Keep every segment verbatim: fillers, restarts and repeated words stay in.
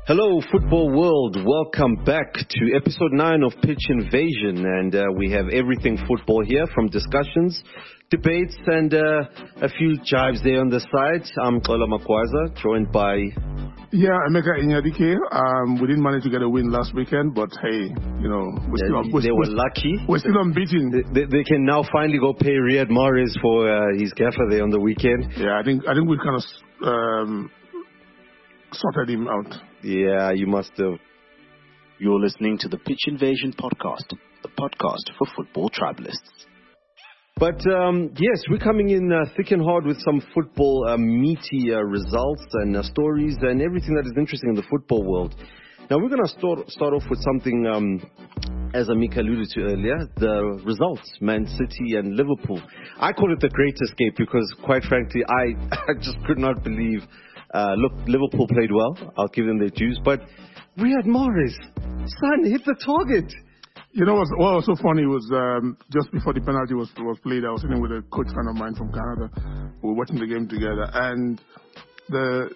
Hello, football world. Welcome back to episode nine of Pitch Invasion. And uh, we have everything football here, from discussions, debates, and uh, a few jives there on the side. I'm Kola Makwaza, joined by... Yeah, Emeka Inyadike. Um, we didn't manage to get a win last weekend, but hey, you know, we're yeah, still on, we're, they were we're, lucky. We're still unbeaten. They, they, they can now finally go pay Riyad Mahrez for uh, his gaffer there on the weekend. Yeah, I think I think we kind of um, sorted him out. Yeah, you must have. You're listening to the Pitch Invasion podcast, the podcast for football tribalists. But um, yes, we're coming in uh, thick and hard with some football uh, meaty uh, results and uh, stories and everything that is interesting in the football world. Now we're going to start start off with something, um, as Amika alluded to earlier, the results, Man City and Liverpool. I call it the great escape because, quite frankly, I, I just could not believe. Uh, look, Liverpool played well. I'll give them their dues. But Riyad Mahrez, son, hit the target. You know what's, what was so funny was um, just before the penalty was was played, I was sitting with a coach friend of mine from Canada. We were watching the game together, and the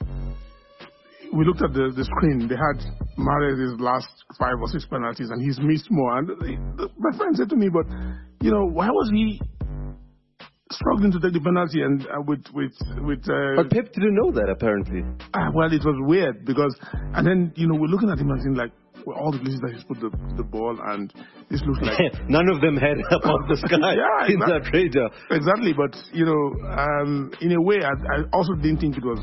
we looked at the, the screen. They had Mahrez's last five or six penalties, and he's missed more. And the, the, my friend said to me, "But you know, why was he struggling to take the penalty?" And uh, with with with. Uh, but Pep didn't know that apparently. Uh, well, it was weird because, and then you know, we're looking at him and saying like. Well, all the places that he's put the, the ball, and this looks like none of them had above the sky yeah, in that radar. Exactly, but you know, um, in a way, I, I also didn't think it was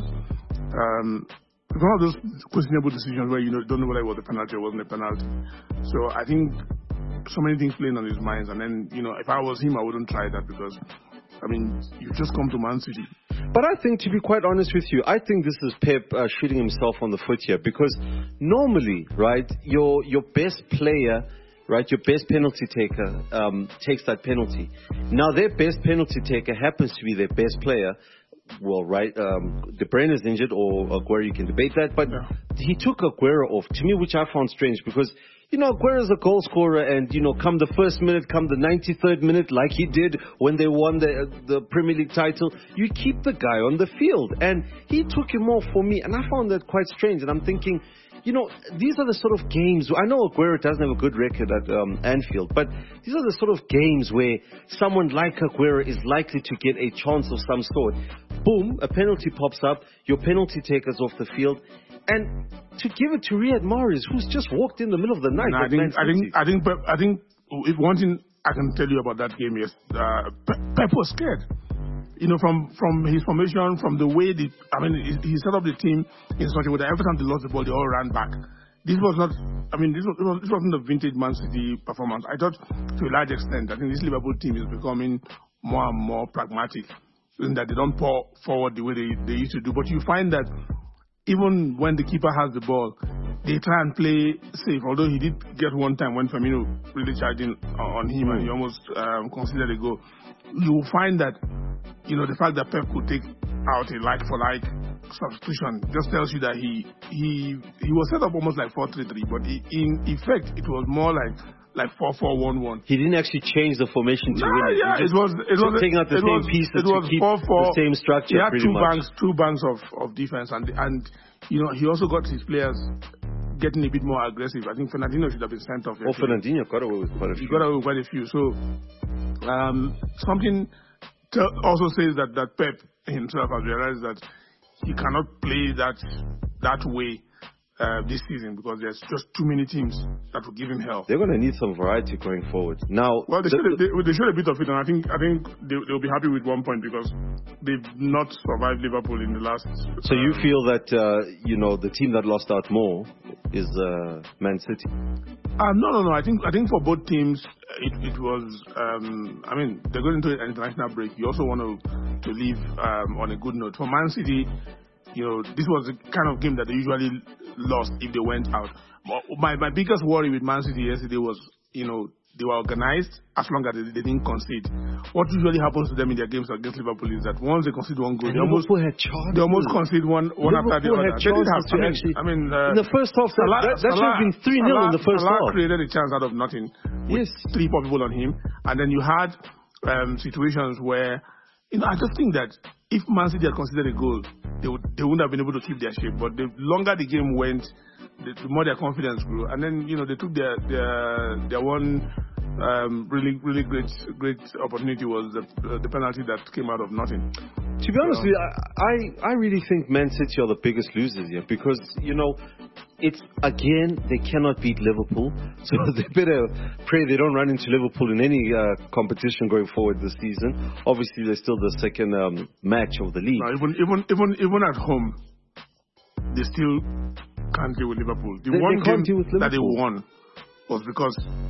um, one of those questionable decisions where you know don't know whether it was a penalty or wasn't a penalty. So I think so many things playing on his mind, and then you know, if I was him, I wouldn't try that because. I mean, you've just come to Man City. But I think, to be quite honest with you, I think this is Pep uh, shooting himself on the foot here. Because normally, right, your your best player, right, your best penalty taker um, takes that penalty. Now, their best penalty taker happens to be their best player. Well, right, um, De Bruyne is injured, or Aguero, you can debate that. But yeah. He took Aguero off, to me, which I found strange because... You know, Aguero's a goal scorer, and, you know, come the first minute, come the ninety-third minute, like he did when they won the the Premier League title, you keep the guy on the field. And he took him off for me, and I found that quite strange. And I'm thinking, you know, these are the sort of games, I know Aguero doesn't have a good record at um, Anfield, but these are the sort of games where someone like Aguero is likely to get a chance of some sort. Boom, a penalty pops up, your penalty taker's off the field, and to give it to Riyad Mahrez, who's just walked in the middle of the night. No, I, think, I think, I think, Pep, I think, if one thing I can tell you about that game is uh, Pep, Pep was scared. You know, from, from his formation, from the way the, I mean, he, he set up the team in such a way that every time they lost the ball, they all ran back. This was not, I mean, this, was, this wasn't a vintage Man City performance. I thought, to a large extent, I think this Liverpool team is becoming more and more pragmatic in that they don't pour forward the way they, they used to do. But you find that even when the keeper has the ball, they try and play safe. Although he did get one time when Firmino really charged in on him and he almost um, considered a goal. You will find that, you know, the fact that Pep could take out a like-for-like substitution just tells you that he he he was set up almost like four three three, but he, in effect it was more like like four four one one. He didn't actually change the formation to nah, win it. Yeah, it was it was taking out the same was, pieces it was to keep four, four, the same structure. He had pretty two much. banks, two banks of, of defense, and and you know he also got his players getting a bit more aggressive. I think Fernandinho should have been sent off. Oh, Fernandinho got away with quite a few. He got away with quite a few. So um, something t- also says that that Pep himself has realized that he cannot play that that way uh, this season because there's just too many teams that will give him hell. They're going to need some variety going forward. Now, well, they, the, showed, they, they showed a bit of it, and I think I think they, they'll be happy with one point because they've not survived Liverpool in the last. So uh, you feel that uh, you know the team that lost out more is uh, Man City? Uh, no, no, no. I think I think for both teams, it, it was. Um, I mean, they're going into an international break. You also want to to leave um, on a good note. For Man City, you know, this was the kind of game that they usually lost if they went out. My my biggest worry with Man City yesterday was, you know, they were organized as long as they, they didn't concede. What usually happens to them in their games against Liverpool is that once they concede one goal, they almost, had chances. they almost concede one, one after the other. Had chances have, to I mean, actually, I mean uh, in the first half, Salah, that, that should have been three nil in the first Salah half. created a chance out of nothing with yes. three people on him. And then you had um, situations where, you know, I just think that if Man City had considered a goal, they, would, they wouldn't have been able to keep their shape. But the longer the game went, the, the more their confidence grew. And then, you know, they took their their their one um, really really great great opportunity was the the penalty that came out of nothing. To be honest with you, I, I really think Man City are the biggest losers here because, you know, it's, again, they cannot beat Liverpool. So they better pray they don't run into Liverpool in any uh, competition going forward this season. Obviously, they're still the second um, match of the league. No, even, even, even, even at home, they still can't deal with Liverpool. The they, one they game with that they won was because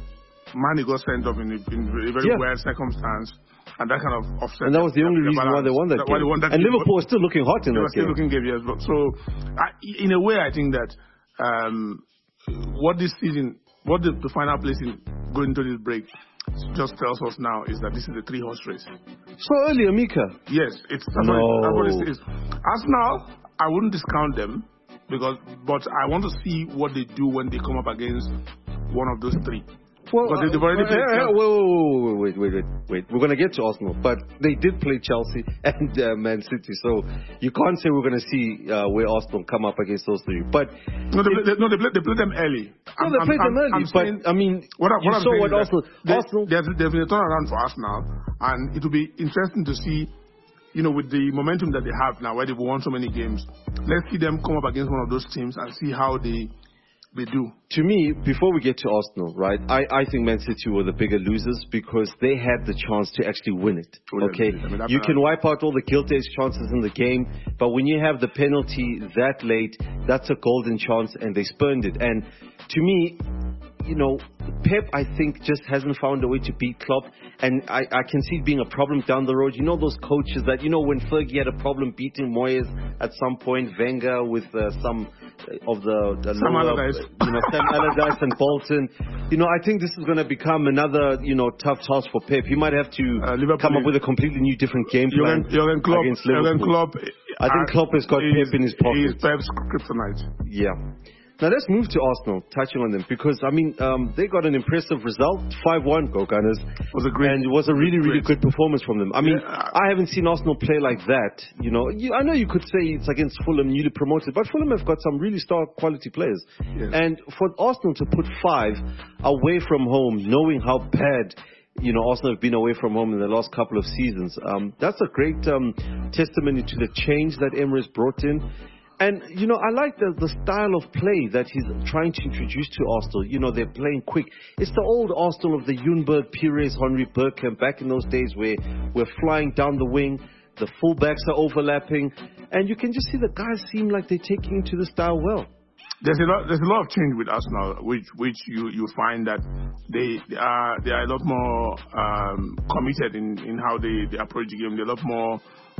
Mane got sent off in a, in a very yeah. weird circumstance. And that kind of offset. And that was the only reason why they won that, that game. Won that and game. Liverpool was still looking hot in they that still game. Looking game, yes. But so, I, in a way, I think that um, what this season, what the, the final placing going into this break just tells us now is that this is a three-horse race. So early, Amika. Yes, it's that's no. what it is. Arsenal, I wouldn't discount them because, but I want to see what they do when they come up against one of those three. Well, but they've already uh, played uh, wait, wait, wait, wait, wait. We're going to get to Arsenal, but they did play Chelsea and uh, Man City, so you can't say we're going to see uh, where Arsenal come up against those three. But no, they, it, they, no, they played, they played them early. No, I'm, they played I'm, them early, I'm but saying, I mean, what, what you I'm saw what Arsenal. They, Arsenal. There's, there's been a turnaround for Arsenal, and it will be interesting to see. You know, with the momentum that they have now, where they've won so many games, let's see them come up against one of those teams and see how they. They do. To me, before we get to Arsenal, right, I, I think Man City were the bigger losers because they had the chance to actually win it. Okay? I mean, you can wipe out all the guilt-edged chances in the game, but when you have the penalty that late, that's a golden chance, and they spurned it. And to me, you know, Pep, I think, just hasn't found a way to beat Klopp. And I, I can see it being a problem down the road. You know those coaches that, you know, when Fergie had a problem beating Moyes at some point, Wenger with uh, some of the, the Sam lower, Allardyce. you know, Sam Allardyce and Bolton. You know, I think this is going to become another, you know, tough task for Pep. He might have to uh, come up with a completely new, different game plan Jurgen Klopp, against Liverpool. Klopp, I think Klopp has got Pep in his pocket. He's Pep's kryptonite. Yeah. Now let's move to Arsenal, touching on them, because, I mean, um, they got an impressive result, five one, Go Gunners. Was a great, and it was a really, really great. good performance from them. I mean, yeah. I haven't seen Arsenal play like that, you know. You, I know you could say it's against Fulham, newly promoted, but Fulham have got some really star quality players. Yes. And for Arsenal to put five away from home, knowing how bad you know, Arsenal have been away from home in the last couple of seasons. Um, that's a great um, testimony to the change that Emira's brought in. And, you know, I like the, the style of play that he's trying to introduce to Arsenal. You know, they're playing quick. It's the old Arsenal of the Ljungberg, Pires, Henry Bergkamp, back in those days where we're flying down the wing, the fullbacks are overlapping, and you can just see the guys seem like they're taking to the style well. There's a lot. There's a lot of change with Arsenal, which which you, you find that they, they are they are a lot more um, committed in, in how they, they approach the game. They're a lot more,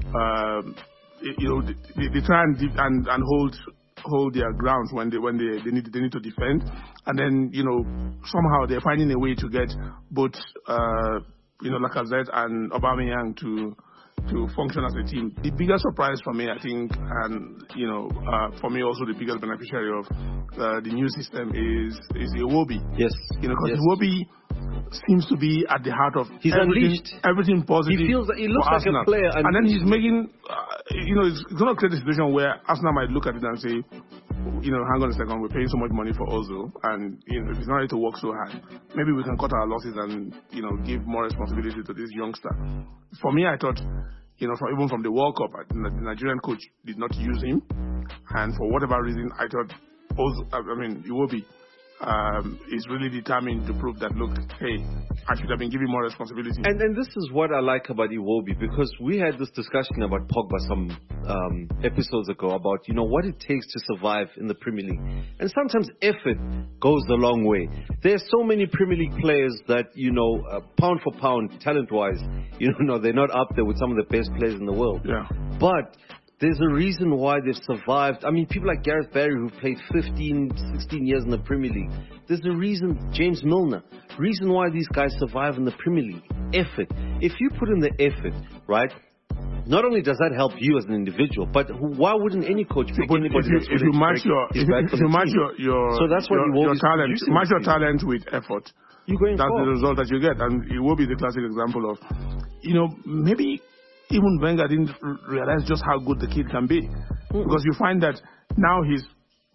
um, you know, they, they try and and, and hold hold their grounds when they when they, they need they need to defend, and then you know somehow they're finding a way to get both uh, you know Lacazette and Aubameyang to. to function as a team. The biggest surprise for me, I think, and you know, uh, for me also the biggest beneficiary of uh, the new system is is Iwobi. Yes. You know, because yes. Iwobi seems to be at the heart of he's everything, unleashed. everything positive. He feels that he looks like Arsenal. a player, and then he's making, uh, you know, it's going to create a situation where Arsenal might look at it and say, you know, hang on a second, we're paying so much money for Ozil, and you know, it's not ready to work so hard. Maybe we can cut our losses and you know give more responsibility to this youngster. For me, I thought, you know, from, even from the World Cup, the Nigerian coach did not use him, and for whatever reason, I thought Ozil, I mean, Iwobi um, is really determined to prove that, look, hey, I should have been given more responsibility. And and this is what I like about Iwobi, because we had this discussion about Pogba some um, episodes ago about, you know, what it takes to survive in the Premier League. And sometimes effort goes a long way. There's so many Premier League players that, you know, uh, pound for pound, talent-wise, you know, they're not up there with some of the best players in the world. Yeah. But there's a reason why they've survived. I mean, people like Gareth Barry, who've played fifteen, sixteen years in the Premier League. There's a reason, James Milner, reason why these guys survive in the Premier League. Effort. If you put in the effort, right, not only does that help you as an individual, but why wouldn't any coach pick but anybody if you, that's if you match your if, if you match your, your so that's what your, your talent producing. match your talent with effort, you're going that's far. the result that you get. And it will be the classic example of, you know, maybe even Wenger didn't realize just how good the kid can be. Mm-hmm. Because you find that now he's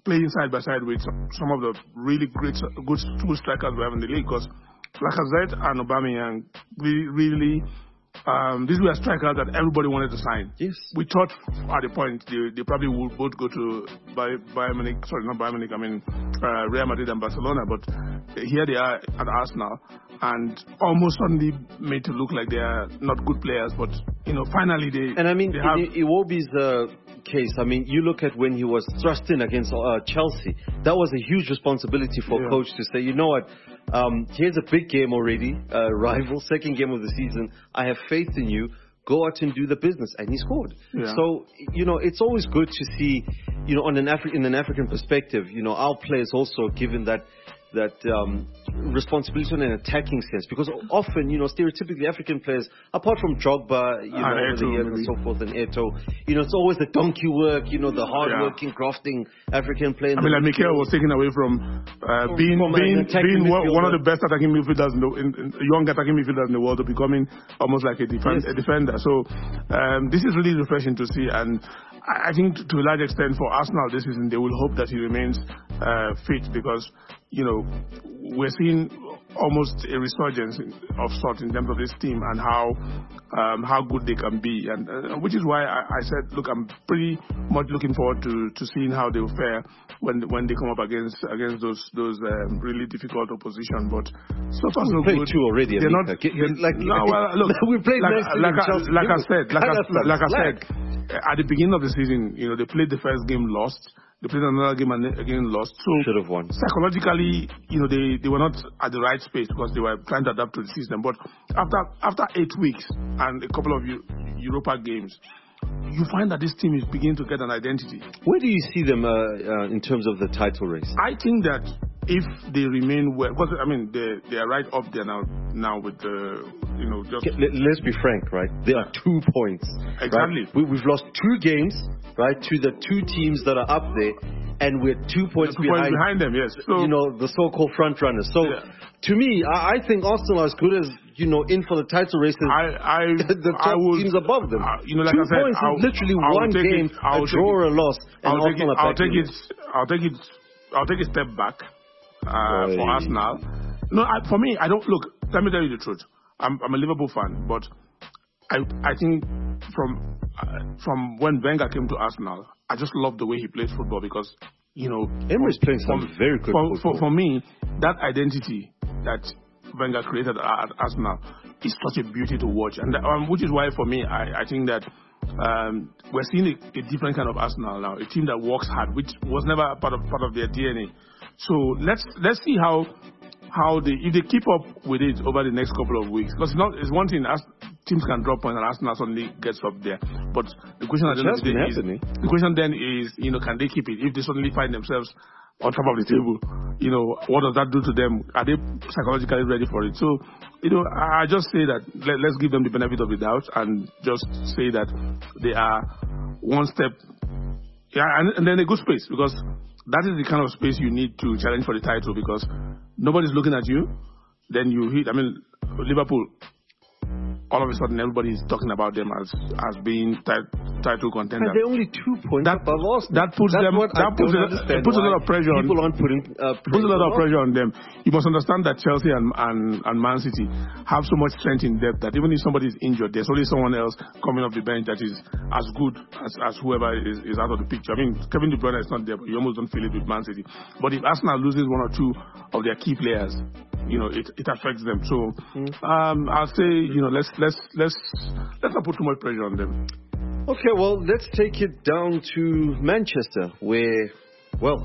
playing side by side with some of the really great, good, good strikers we have in the league. Because Lacazette and Aubameyang really, really um, these were strikers that everybody wanted to sign. Yes. We thought at the point they, they probably would both go to Bayern Munich, sorry, not Bayern Munich, I mean uh, Real Madrid and Barcelona, but here they are at Arsenal, and almost suddenly made to look like they are not good players, but you know, finally they. And I mean, they have, in Iwobi's uh, case, I mean, you look at when he was thrust in against uh, Chelsea, that was a huge responsibility for yeah. a coach to say, you know what, um, here's a big game already, uh, rival, second game of the season. I have faith in you. Go out and do the business, and he scored. Yeah. So, you know, it's always good to see, you know, on an Afri- in an African perspective, you know, our players also given that that um, responsibility in an attacking sense, because often, you know, stereotypically African players, apart from Drogba, you know, and over the years and so forth, and Eto'o, you know, it's always the donkey work, you know, the hard-working, yeah. grafting African player. I mean, like Mikel was taken away from uh, being from being, being one, one of the best attacking midfielders, in the, in, in, young attacking midfielders in the world, to becoming almost like a, defend, yes. a defender. So um, this is really refreshing to see, and I, I think to a large extent for Arsenal this season, they will hope that he remains uh, fit, because you know, we're seeing almost a resurgence of sorts in terms of this team and how um, how good they can be, and uh, which is why I, I said, look, I'm pretty much looking forward to, to seeing how they'll fare when when they come up against against those those um, really difficult opposition. But so far so we played good. two already. They're not Get, like no, well, look, we played like, next like, I, Chelsea. like I said, like I, like I said, Black. at the beginning of the season, you know, they played the first game, lost. They played another game and again lost. So should have won. Psychologically, you know, they, they were not at the right space because they were trying to adapt to the system. But after after eight weeks and a couple of Euro- Europa games, you find that this team is beginning to get an identity. Where do you see them uh, uh, in terms of the title race? I think that if they remain well, because I mean they they are right up there now now with the you know just. Let, let's be frank, right? There are two points. Exactly. Right? We, we've lost two games, right, to the two teams that are up there, and we're two points, two behind, points behind them. Yes. So, you know, the so-called front runners. So, yeah. to me, I, I think Arsenal are as good as, you know, in for the title races. I, I, the top I would, teams above them. Uh, you know, like two I said, points I'll, is literally I'll one game, it, a draw or a loss, and I'll Arsenal take it, are I'll take it. it. I'll take it. I'll take a step back uh, Oy. for Arsenal. No, I, for me, I don't look. Let me tell you the truth. I'm, I'm a Liverpool fan, but I, I think from uh, from when Wenger came to Arsenal, I just love the way he plays football, because you know, Emery's playing some for, very good for, football. For, for me, that identity that Wenger created at Arsenal is such a beauty to watch, and um, which is why for me, I, I think that um, we're seeing a, a different kind of Arsenal now, a team that works hard, which was never a part of part of their D N A. So let's let's see how how they if they keep up with it over the next couple of weeks, because it's not it's one thing as teams can drop points and Arsenal suddenly gets up there, but the question at the end of the day is, the question then is, you know, can they keep it if they suddenly find themselves on top of the table? You know, what does that do to them? Are they psychologically ready for it? So, you know, I just say that let, let's give them the benefit of the doubt and just say that they are one step, yeah, and, and then a good space, because that is the kind of space you need to challenge for the title, because nobody's looking at you. Then you hit, I mean, Liverpool, all of a sudden everybody is talking about them as as being tit- title contenders. And they're only two points that, above Arsenal. That puts That's them. That puts, a, it puts a lot of pressure on. People aren't putting. Uh, puts a lot of pressure on them. You must understand that Chelsea and, and and Man City have so much strength in depth that even if somebody is injured, there's always someone else coming off the bench that is as good as, as whoever is, is out of the picture. I mean, Kevin De Bruyne is not there, but you almost don't feel it with Man City. But if Arsenal loses one or two of their key players, you know, it, it affects them. So um, I'll say, you know, let's let's let's let's not put too much pressure on them. Okay, well, let's take it down to Manchester, where, well,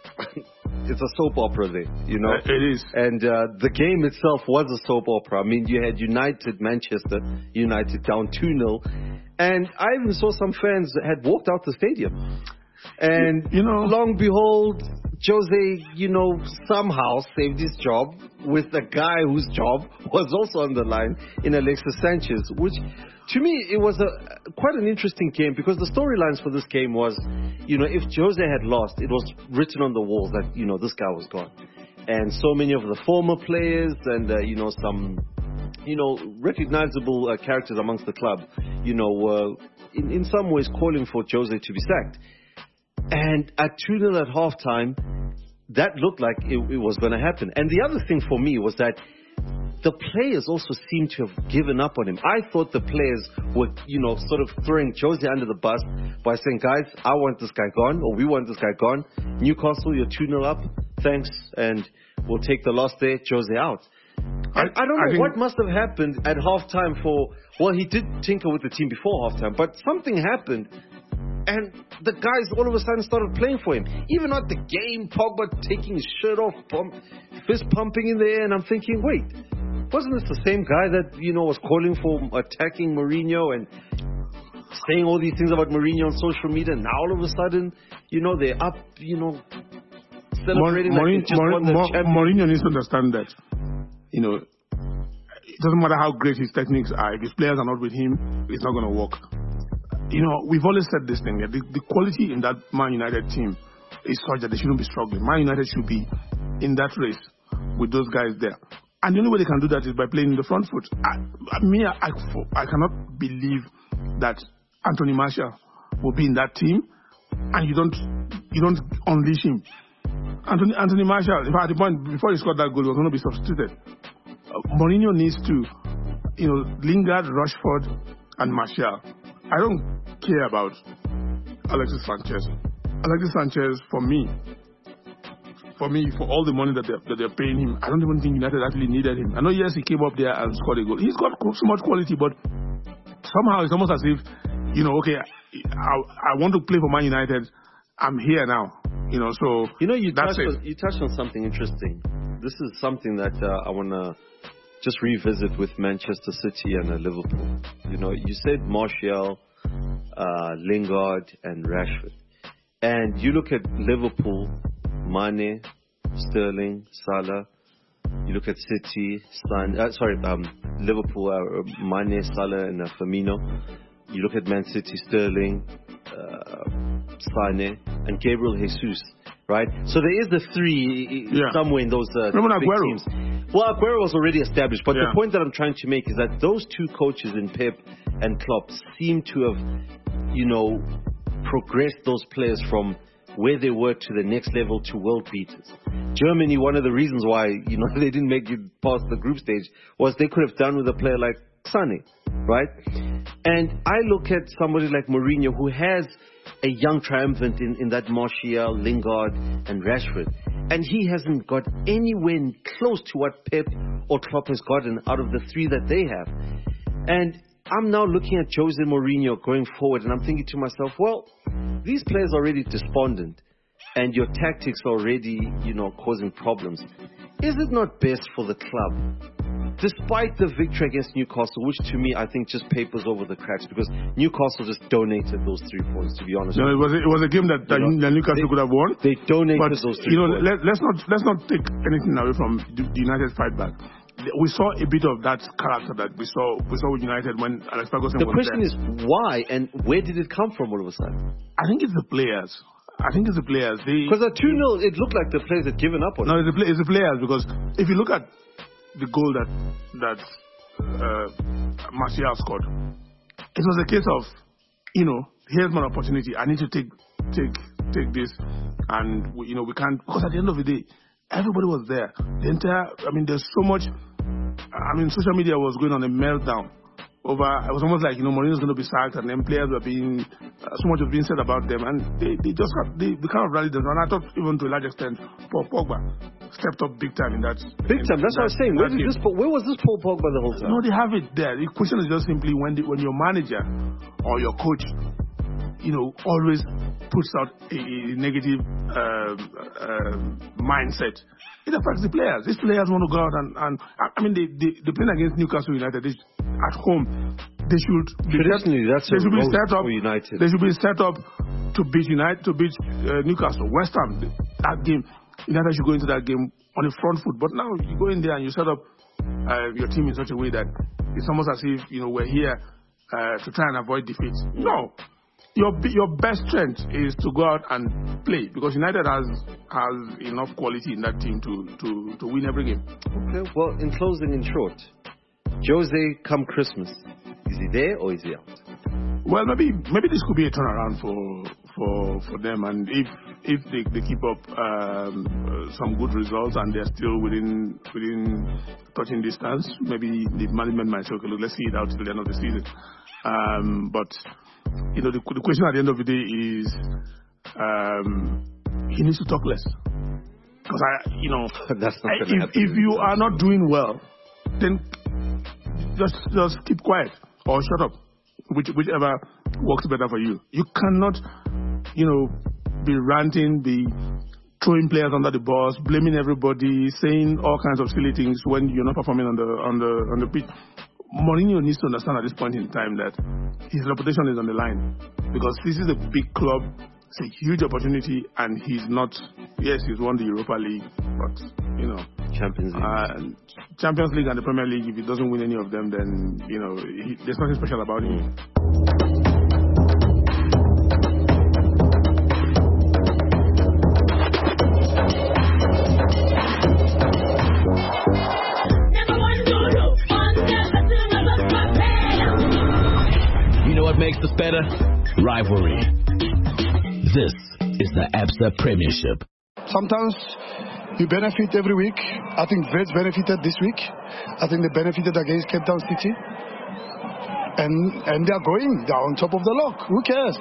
it's a soap opera there, you know. Uh, it is. And uh, the game itself was a soap opera. I mean, you had United, Manchester United down two nil. And I even saw some fans that had walked out the stadium. And, you know, long behold, Jose, you know, somehow saved his job with a guy whose job was also on the line in Alexis Sanchez, which, to me, it was a quite an interesting game, because the storylines for this game was, you know, if Jose had lost, it was written on the walls that, you know, this guy was gone. And so many of the former players and, uh, you know, some, you know, recognizable uh, characters amongst the club, you know, were in, in some ways calling for Jose to be sacked. And at two nil at halftime, that looked like it, it was going to happen. And the other thing for me was that the players also seemed to have given up on him. I thought the players were, you know, sort of throwing Jose under the bus by saying, guys, I want this guy gone, or we want this guy gone. Newcastle, you're two nil up. Thanks. And we'll take the loss there. Jose out. I, I don't know I what must have happened at halftime for, well, he did tinker with the team before halftime, but something happened. And the guys all of a sudden started playing for him. Even at the game, Pogba taking his shirt off, pump, fist pumping in the air, and I'm thinking, wait, wasn't this the same guy that, you know, was calling for attacking Mourinho and saying all these things about Mourinho on social media? Now all of a sudden, you know, they're up, you know, celebrating Mourinho, like they just Mourinho, won the Champions League. Mourinho needs to understand that, you know, it doesn't matter how great his techniques are. If his players are not with him, it's not going to work. You know, we've always said this thing, that the, the quality in that Man United team is such that they shouldn't be struggling. Man United should be in that race with those guys there. And the only way they can do that is by playing in the front foot. I, I, me, I, I cannot believe that Anthony Martial will be in that team and you don't you don't unleash him. Anthony, Anthony Martial, in fact, at the point before he scored that goal, he was going to be substituted. Uh, Mourinho needs to, you know, Lingard, Rashford, and Martial. I don't care about Alexis Sanchez. Alexis Sanchez, for me, for me, for all the money that they're, that they're paying him, I don't even think United actually needed him. I know, yes, he came up there and scored a goal. He's got so much quality, but somehow it's almost as if, you know, okay, I, I want to play for Man United. I'm here now, you know, so You know, you that's touched, it. on, you touched on something interesting. This is something that uh, I want to just revisit with Manchester City and uh, Liverpool. You know, you said Martial, uh, Lingard, and Rashford. And you look at Liverpool, Mane, Sterling, Salah. You look at City, Son, uh, sorry, um, Liverpool, uh, Mane, Salah, and uh, Firmino. You look at Man City, Sterling, uh, Sane, and Gabriel Jesus, right? So there is the three Yeah. somewhere in those uh, Remember big Aguero? teams. Well, Aguero was already established, but Yeah. the point that I'm trying to make is that those two coaches in Pep and Klopp seem to have, you know, progressed those players from where they were to the next level to world beaters. Germany, one of the reasons why, you know, they didn't make it past the group stage was they could have done with a player like Sane, right? And I look at somebody like Mourinho who has a young triumphant in, in that Martial, Lingard, and Rashford. And he hasn't got anywhere close to what Pep or Klopp has gotten out of the three that they have. And I'm now looking at Jose Mourinho going forward, and I'm thinking to myself, well, these players are already despondent, and your tactics are already, you know, causing problems. Is it not best for the club, despite the victory against Newcastle, which to me I think just papers over the cracks because Newcastle just donated those three points, to be honest. No, it was a, it was a game that, that, You know, that Newcastle they- could have won. They donated But those three you know, points. let, let's not let's not take anything away from the, the United fight back. We saw a bit of that character that we saw we saw with United when Alex Ferguson The was question there. is why and where did it come from all of a sudden? I think it's the players. I think it's the players. They Because at two nil, it looked like the players had given up on no, it. it's the, play, it's the players because if you look at the goal that that uh, Martial scored, it was a case of, you know, here's my opportunity. I need to take take take this, and we, you know we can't, because at the end of the day, everybody was there. The entire, I mean, there's so much. I mean, social media was going on a meltdown over. It was almost like, you know, Mourinho's going to be sacked, and then players were being uh, so much was being said about them, and they, they just got, they, they kind of rallied them. And I thought even to a large extent, Paul Pogba stepped up big time in that. Big time. That's what I was saying. Where, that did game. this, Paul- where was this Paul Pogba the whole time? No, they have it there. The question is just simply when the, when your manager or your coach, you know, always puts out a, a negative um, um, mindset, it affects the players. These players want to go out and, and I mean, they, they, they're playing against Newcastle United. They, at home, they should be Traditionally, that's they a should be roast set up. for United. They should be set up to beat United, to beat uh, Newcastle, West Ham. That game, United should go into that game on the front foot. But now you go in there and you set up uh, your team in such a way that it's almost as if, you know, we're here uh, to try and avoid defeat. No. Your your best strength is to go out and play, because United has has enough quality in that team to, to, to win every game. Okay, well, in closing, in short, Jose come Christmas, is he there or is he out? Well, maybe maybe this could be a turnaround for for, for them. And if if they, they keep up um, uh, some good results and they're still within within touching distance, maybe the management might say, okay, look, let's see it out till the end of the season. Um, but you know, the, the question at the end of the day is, um, he needs to talk less. Because I, you know, That's not I, if, if you are not doing well, then just just keep quiet or shut up, which, whichever works better for you. You cannot, you know, be ranting, be throwing players under the bus, blaming everybody, saying all kinds of silly things when you're not performing on the on the on the pitch. Mourinho needs to understand at this point in time that his reputation is on the line, because this is a big club. It's a huge opportunity, and he's not. Yes, he's won the Europa League, but you know, Champions League, uh, Champions League and the Premier League. If he doesn't win any of them, then you know, he, there's nothing special about him. You know what makes us better? Rivalry. This is the Absa Premiership. Sometimes you benefit every week. I think Vets benefited this week. I think they benefited against Cape Town City. And and they are going. They are on top of the log. Who cares?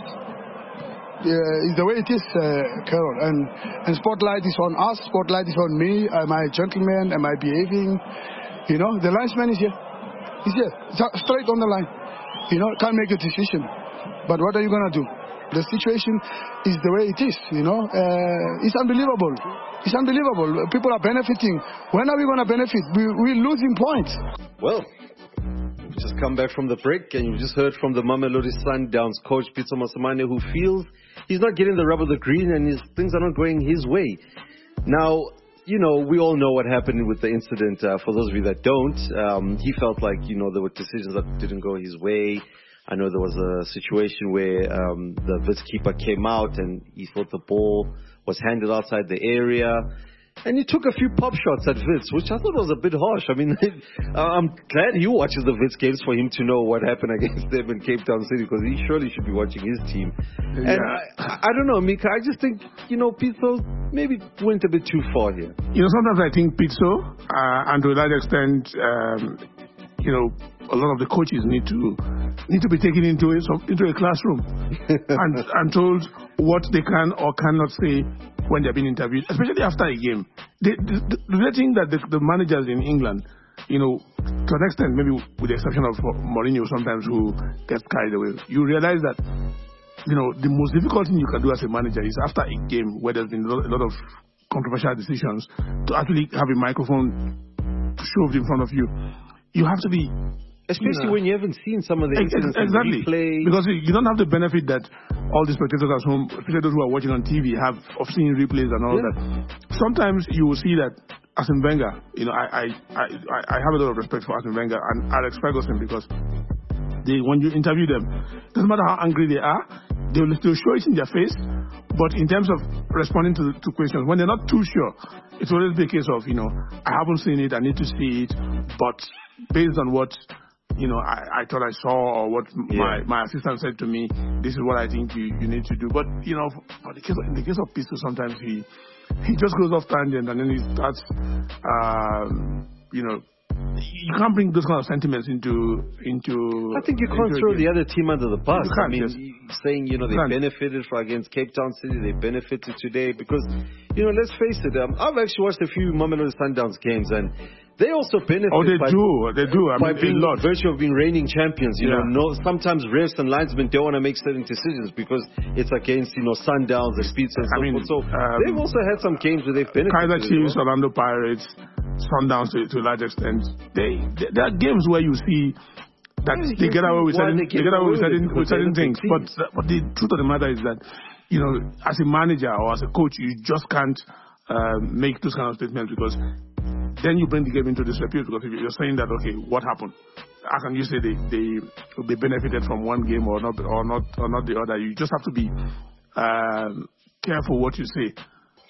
Yeah, it's the way it is, uh, Carol. And, and spotlight is on us. Spotlight is on me. Am I a gentleman? Am I behaving? You know, the linesman is here. He's here. Straight on the line. You know, can't make a decision. But what are you going to do? The situation is the way it is, you know. Uh, it's unbelievable. It's unbelievable. People are benefiting. When are we going to benefit? We, we're losing points. Well, we've just come back from the break, and you just heard from the Mamelodi Sundowns coach, Pitso Mosimane, who feels he's not getting the rub of the green and his things are not going his way. Now, you know, we all know what happened with the incident. Uh, for those of you that don't, um, he felt like, you know, there were decisions that didn't go his way. I know there was a situation where um, the Wits keeper came out and he thought the ball was handed outside the area. And he took a few pop shots at Wits, which I thought was a bit harsh. I mean, I'm glad he watches the Wits games for him to know what happened against them in Cape Town City, because he surely should be watching his team. Yeah. And I, I don't know, Mika, I just think, you know, Pitso maybe went a bit too far here. You know, sometimes I think Pitso, uh, and to a large extent, um, you know, a lot of the coaches need to need to be taken into a, into a classroom and, and told what they can or cannot say when they're being interviewed, especially after a game. They, they, they think that the, the managers in England, you know, to an extent, maybe with the exception of Mourinho sometimes, who gets carried away, you realize that, you know, the most difficult thing you can do as a manager is after a game where there's been a lot, a lot of controversial decisions, to actually have a microphone shoved in front of you. You have to be... Especially you know, when you haven't seen some of the incidents exactly. replay. Because you don't have the benefit that all the spectators at home, especially those who are watching on T V, have of seeing replays and all yeah. that. Sometimes you will see that Arsene Wenger, you know, I, I, I, I have a lot of respect for Arsene Wenger and Alex Ferguson, because they, when you interview them, it doesn't matter how angry they are, they will still show it in their face. But in terms of responding to, to questions, when they're not too sure, it's always the case of, you know, I haven't seen it, I need to see it, but based on what, you know, I, I thought I saw, or what yeah. my, my assistant said to me, this is what I think you, you need to do. But, you know, for the case of, in the case of Pitso, sometimes he he just goes off tangent and then he starts, um, you know, you can't bring those kind of sentiments into into. I think you can't throw the other team under the bus. I mean, yes. saying, you know, they benefited for against Cape Town City, they benefited today because, you know, let's face it. Um, I've actually watched a few Mamelodi Sundowns games, and they also benefit. Oh, they by, do. They do. I by mean, being a lot. virtue of being reigning champions. You yeah. know, no, sometimes refs and linesmen don't want to make certain decisions because it's against, you know, Sundowns and Speeds and so I mean, forth. So um, they've also had some games where they've benefited. Kaizer Chiefs, well. Orlando Pirates, Sundowns to, to a large extent. They, they there are games where you see that yeah, they get away with certain, they get away with certain, with certain things. But but the truth of the matter is that, you know, as a manager or as a coach, you just can't uh, make those kind of statements, because then you bring the game into disrepute. Because if you're saying that, okay, what happened? How can you say they they they benefited from one game or not or not or not the other? You just have to be um, careful what you say.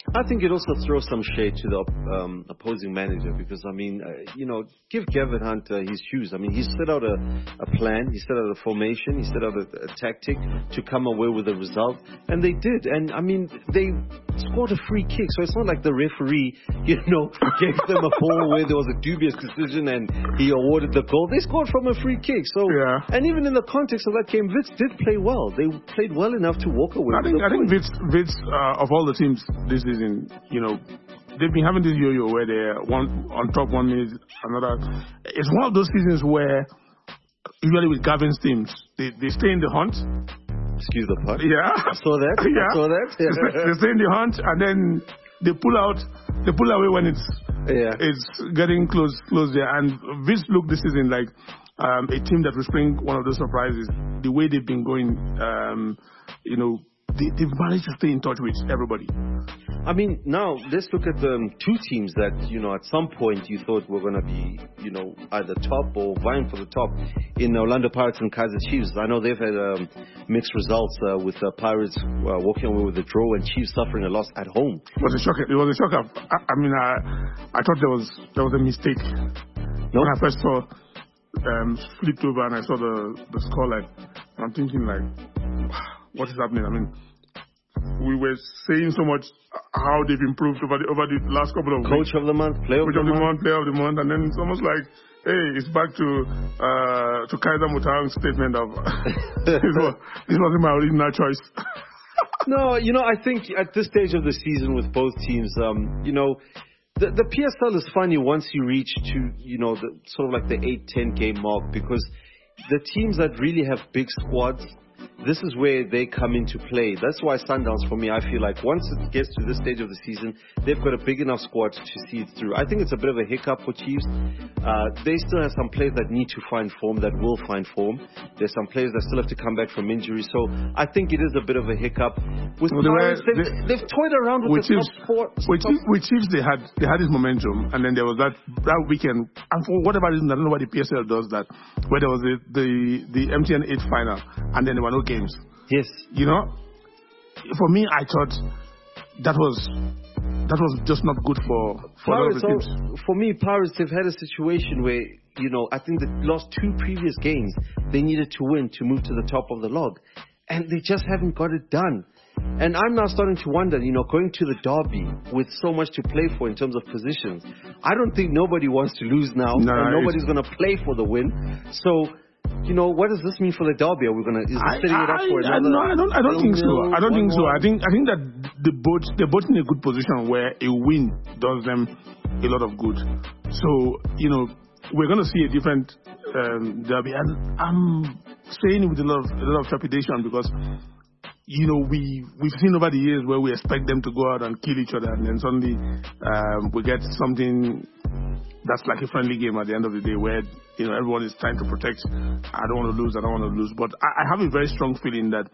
I think it also throws some shade to the um, opposing manager because, I mean, uh, you know, give Gavin Hunt uh, his shoes. I mean, he set out a, a plan, he set out a formation, he set out a, a tactic to come away with a result, and they did. And, I mean, they scored a free kick, so it's not like the referee, you know, gave them a ball where there was a dubious decision and he awarded the goal. They scored from a free kick. So, yeah. And even in the context of that game, Wits did play well. They played well enough to walk away I with think, the I think point. Wits, Wits uh, of all the teams this season, you know, they've been having this yo-yo where they're one on top one minute, another. It's one of those seasons where, usually with Gavin's teams, they, they stay in the hunt. Excuse the pun. Yeah. I saw that. Yeah. I saw that. They, stay, they stay in the hunt and then they pull out, they pull away when it's Yeah. it's getting close, close there. And Wits look this season like um, a team that will bring one of those surprises. The way they've been going, um, you know, they, they've managed to stay in touch with everybody. I mean, now let's look at the um, two teams that, you know, at some point you thought were going to be, you know, either top or vying for the top in Orlando Pirates and Kaizer Chiefs. I know they've had um, mixed results uh, with the Pirates uh, walking away with a draw and Chiefs suffering a loss at home. It was a shock. It was a shock. I, I mean, I, I thought there was there was a mistake No? when I first saw um, flipped over and I saw the the scoreline. I'm thinking like, what is happening? I mean, we were saying so much how they've improved over the over the last couple of Coach weeks. of the month, player of Coach the of the month. month, player of the month, and then it's almost like, hey, it's back to uh, to Kaiser Mutang's statement of this, was, this wasn't my original choice. No, you know, I think at this stage of the season with both teams, um, you know, the, the P S L is funny once you reach to, you know, the sort of like the eight, ten game mark because the teams that really have big squads, this is where they come into play. That's why Sundowns, for me, I feel like once it gets to this stage of the season, they've got a big enough squad to see it through. I think it's a bit of a hiccup for Chiefs. Uh, they still have some players that need to find form, that will find form. There's some players that still have to come back from injury. So I think it is a bit of a hiccup. With Well, they Pirates, were- they've, they- they've toyed around with, With the Chiefs, top four. with, top- Chiefs, with Chiefs, they had they had this momentum, and then there was that that weekend. And for whatever reason, I don't know why the P S L does that, where there was the the, the M T N eight final, and then there were no games. Yes. You know, for me, I thought that was that was just not good for for a lot of Pirates, the teams. al- for me, Pirates have had a situation where, you know, I think the last two previous games they needed to win to move to the top of the log, and they just haven't got it done. And I'm now starting to wonder, you know, going to the derby with so much to play for in terms of positions, I don't think nobody wants to lose now, No, and it's- nobody's going to play for the win. So, you know, what does this mean for the derby? Are we going to is I, this setting it up I, for I, another? no, I don't. I don't think so. nil-nil, I don't think so. one-one? I think. I think that the both they're both in a good position where a win does them a lot of good. So you know, we're going to see a different um, derby, and I'm saying it with a lot of a lot of trepidation because you know we we've seen over the years where we expect them to go out and kill each other, and then suddenly um, we get something that's like a friendly game at the end of the day where, you know, everyone is trying to protect. I don't want to lose, I don't want to lose. But I, I have a very strong feeling that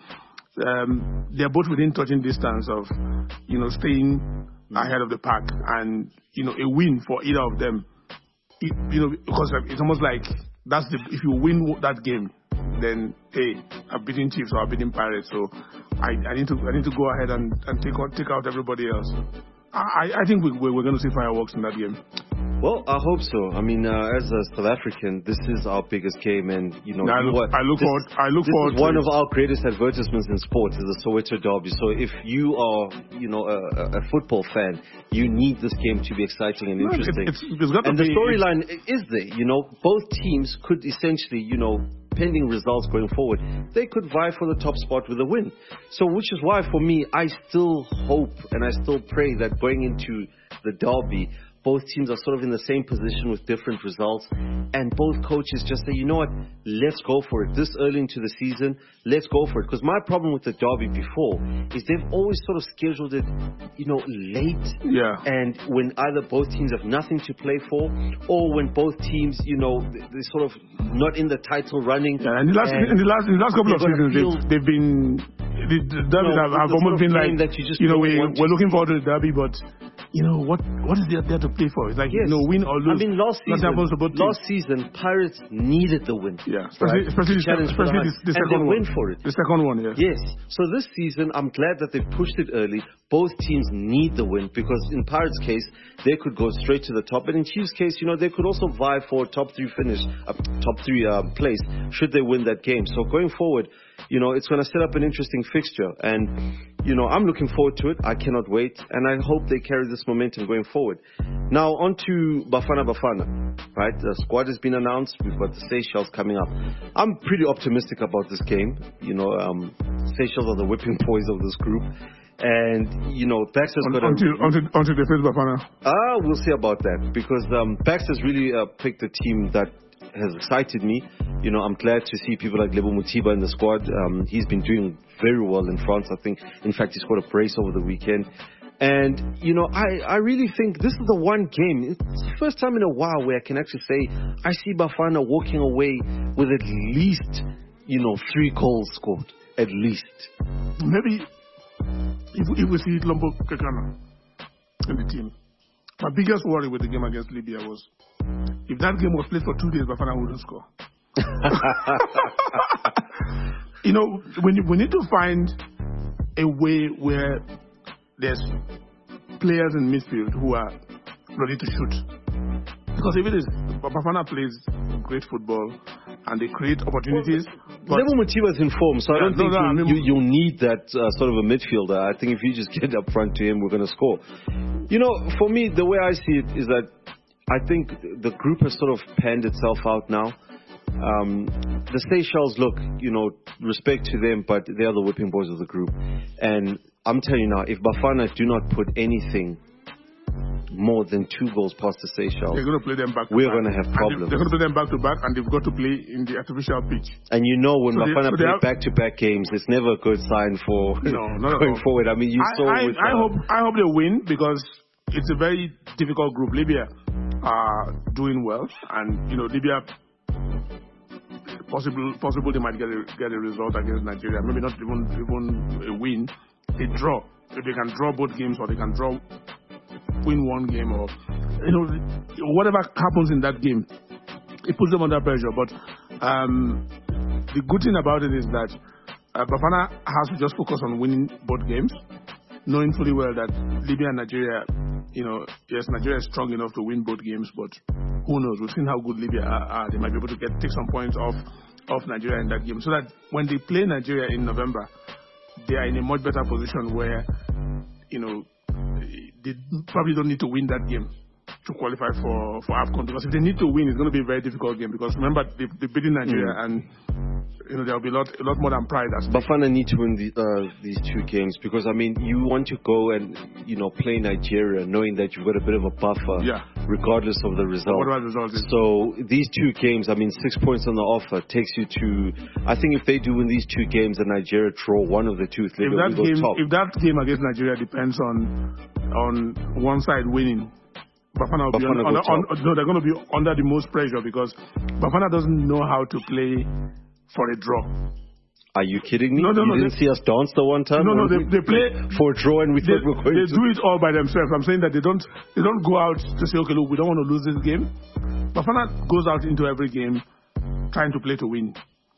um, they're both within touching distance of, you know, staying ahead of the pack and, you know, a win for either of them. It, you know, because it's almost like that's the, if you win that game, then, hey, I've beaten Chiefs or I've beaten Pirates. So I, I need to I need to go ahead and, and take, out, take out everybody else. I, I think we, we're going to see fireworks in that game. Well, I hope so. I mean, uh, as a South African, this is our biggest game, and you know, I you look, what, I look this, forward. I look this forward. is one to of our greatest advertisements in sports is the Soweto Derby. So if you are, you know, a, a football fan, you need this game to be exciting and No, it- interesting. it's- it's got to and the be- storyline is there. You know, both teams could essentially, you know, pending results going forward, they could vie for the top spot with a win. So, which is why, for me, I still hope and I still pray that going into the derby, both teams are sort of in the same position with different results, and both coaches just say, you know what, let's go for it. This early into the season, let's go for it. Because my problem with the derby before is they've always sort of scheduled it, you know, late. Yeah. And when either both teams have nothing to play for, or when both teams, you know, they're sort of not in the title running. Yeah, and the last, and in the last, in the last couple of they've got to seasons, feel- they've, they've been the, the derbies No, have, have the sort almost of been game like, that you just you know, don't we want to we're looking forward to the derby, but you know, what what is there, there to play for? It's like, Yes. you know, win or lose. I mean, last season, happens to both teams. last season, Pirates needed the win. Yeah, especially, right? especially, Challenge for the especially heart. the, the and second they one. went for it. The second one, yes. Yes. So this season, I'm glad that they've pushed it early. Both teams need the win because in Pirates' case, they could go straight to the top. And in Chiefs' case, you know, they could also vie for a top three finish, a top three uh, place, should they win that game. So going forward, you know, it's going to set up an interesting fixture. And, you know, I'm looking forward to it. I cannot wait. And I hope they carry this momentum going forward. Now, on to Bafana Bafana, right? The squad has been announced. We've got the Seychelles coming up. I'm pretty optimistic about this game. You know, um, Seychelles are the whipping boys of this group. And, you know, Baxter's got a... Until, until, until they face Bafana. Ah, we'll see about that. Because um, Baxter's really uh, picked a team that has excited me. You know, I'm glad to see people like Lebo Mutiba in the squad. Um, he's been doing very well in France, I think. In fact, he scored a brace over the weekend. And, you know, I, I really think this is the one game. It's the first time in a while where I can actually say I see Bafana walking away with at least, you know, three goals scored. At least. Maybe if, if we see Lombo Kekana in the team. My biggest worry with the game against Libya was if that game was played for two days, Bafana wouldn't score. You know, we need, we need to find a way where there's players in midfield who are ready to shoot. Because if it is, Bafana plays great football and they create opportunities. Well, Lebo Mutiba is in form, so I don't no, think no, you, I mean, you, you'll need that uh, sort of a midfielder. I think if you just get up front to him, we're going to score. You know, for me, the way I see it is that I think the group has sort of panned itself out now. Um, the Seychelles, look, you know, respect to them, but they are the whipping boys of the group. And I'm telling you now, if Bafana do not put anything more than two goals past the Seychelles, they're going to play them back to we're back. going to have problems. They're going to play them back to back, and they've got to play in the artificial pitch. And you know, when so Bafana they, so play have, back-to-back games, it's never a good sign for no, not going forward. I mean, you I, saw I, with... I, uh, hope, I hope they win because it's a very difficult group. Libya are doing well, and, you know, Libya... Possible, possible they might get a, get a result against Nigeria. Maybe not even even a win, a draw. If they can draw both games, or they can draw, win one game, or you know, whatever happens in that game, it puts them under pressure. But um, the good thing about it is that uh, Bafana has to just focus on winning both games, knowing fully well that Libya and Nigeria, you know, yes, Nigeria is strong enough to win both games, but who knows? We've seen how good Libya are. are. They might be able to get take some points off off Nigeria in that game, so that when they play Nigeria in November, they are in a much better position where, you know, they probably don't need to win that game to qualify for, for AFCON. Because if they need to win, it's going to be a very difficult game. Because remember, they, they're beating Nigeria, mm. and you know there'll be a lot, a lot more than pride. Bafana need to win the, uh, these two games because I mean, you want to go and you know play Nigeria, knowing that you've got a bit of a buffer, yeah. regardless of the result. Whatever the result is. So these two games, I mean, six points on the offer takes you to. I think if they do win these two games and Nigeria draw one of the two, if that go game, top. if that game against Nigeria depends on on one side winning. Bafana will Bafana be on, on, on, no, they're going to be under the most pressure because Bafana doesn't know how to play for a draw. Are you kidding me? No, no, you no, didn't they, see us dance the one time? No, no, they, they play for a draw and we they, thought we were going they to. They do it all by themselves. I'm saying that they don't they don't go out to say, okay, look, we don't want to lose this game. Bafana goes out into every game trying to play to win.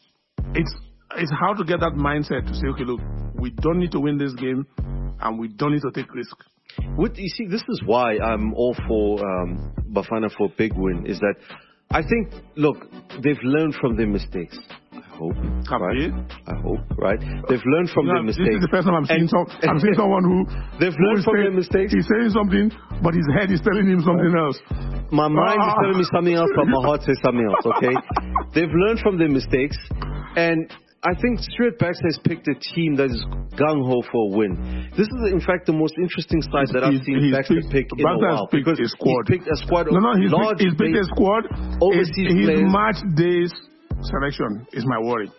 It's it's how to get that mindset to say, okay, look, we don't need to win this game and we don't need to take risk. What, you see, this is why I'm all for um, Bafana for a big win, is that I think, look, they've learned from their mistakes. I hope. Right? I hope, right? They've learned from you know, their mistakes. This is the first time I'm seeing, some, I'm seeing someone who... They've learned from saying, their mistakes. He's saying something, but his head is telling him something else. My mind ah. is telling me something else, but my heart says something else, okay? They've learned from their mistakes, and I think Stuart Baxter has picked a team that is gung-ho for a win. This is, in fact, the most interesting side that I've seen he's Baxter picked, pick in a while. Because he's picked a squad of no, no, he's large picked, he's picked a squad. Overseas his players. match days selection is my worry.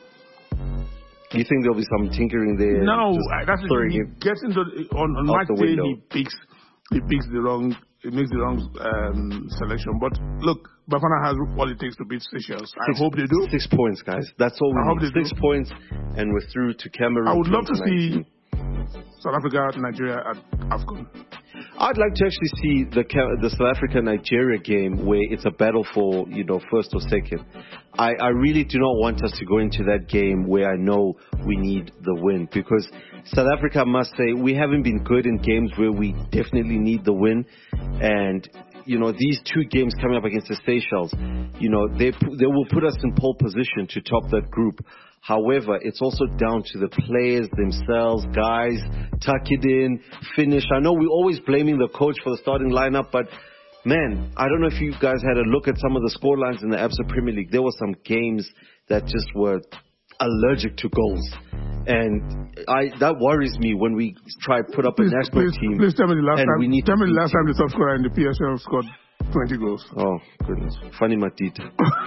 You think there'll be some tinkering there? No, that's what he gets into the, on, on match day. He picks, he picks the wrong, he makes the wrong um, selection. But look, Bafana has what it takes to beat Seychelles. I hope they do. Six points, guys. That's all we I need. hope they Six do. points, and we're through to Cameroon. I would love to see South Africa, Nigeria at AFCON. I'd like to actually see the the South Africa-Nigeria game where it's a battle for, you know, first or second. I, I really do not want us to go into that game where I know we need the win, because South Africa, I must say, we haven't been good in games where we definitely need the win. And, you know, these two games coming up against the Seychelles, you know, they they will put us in pole position to top that group. However, it's also down to the players themselves, guys, tuck it in, finish. I know we're always blaming the coach for the starting lineup, but man, I don't know if you guys had a look at some of the scorelines in the Absa Premier League. There were some games that just were allergic to goals. And I that worries me when we try to put up please, a national please, team. Please tell me the last time, we need tell me the last team. time the top scorer in the P S L scored twenty goals. Oh, goodness. Funny Matita.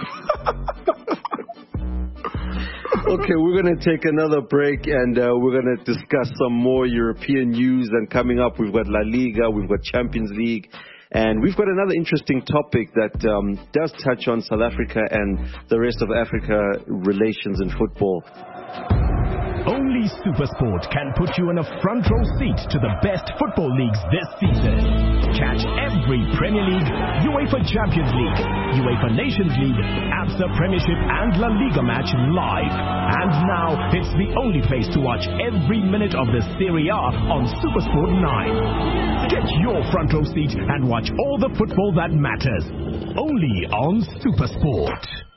Okay, we're going to take another break, and uh, we're going to discuss some more European news. And coming up, we've got La Liga, we've got Champions League, and we've got another interesting topic that um, does touch on South Africa and the rest of Africa relations in football. Only SuperSport can put you in a front row seat to the best football leagues this season. Catch every Premier League, UEFA Champions League, UEFA Nations League, Absa Premiership and La Liga match live. And now it's the only place to watch every minute of the Serie A on SuperSport nine. Get your front row seat and watch all the football that matters. Only on SuperSport.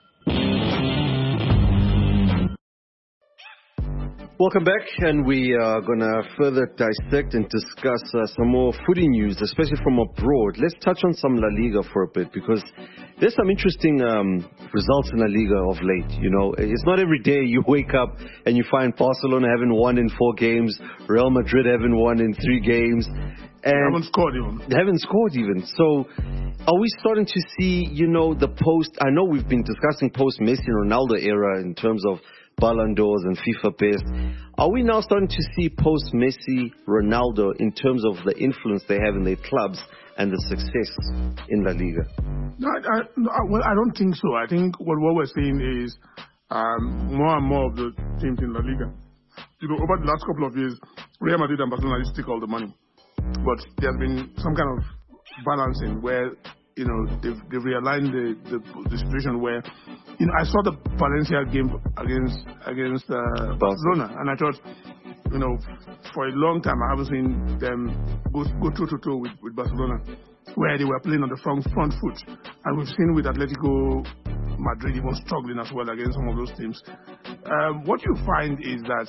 Welcome back, and we are going to further dissect and discuss uh, some more footy news, especially from abroad. Let's touch on some La Liga for a bit, because there's some interesting um, results in La Liga of late. You know, it's not every day you wake up and you find Barcelona having won in four games, Real Madrid having won in three games. And they haven't scored even. They haven't scored even. So are we starting to see, you know, the post, I know we've been discussing post-Messi and Ronaldo era in terms of Ballon d'Ors and FIFA best. Are we now starting to see post-Messi, Ronaldo in terms of the influence they have in their clubs and the success in La Liga? No, I, I, no, well, I don't think so. I think what, what we're seeing is um, more and more of the teams in La Liga. You know, over the last couple of years, Real Madrid and Barcelona used to take all the money. But there's been some kind of balancing where, you know, they've, they've realigned the, the, the situation where, you know, I saw the Valencia game against against uh, Barcelona, and I thought, you know, for a long time I haven't seen them go go toe to toe with, with Barcelona, where they were playing on the front front foot, and we've seen with Atletico Madrid even struggling as well against some of those teams. Um, what you find is that,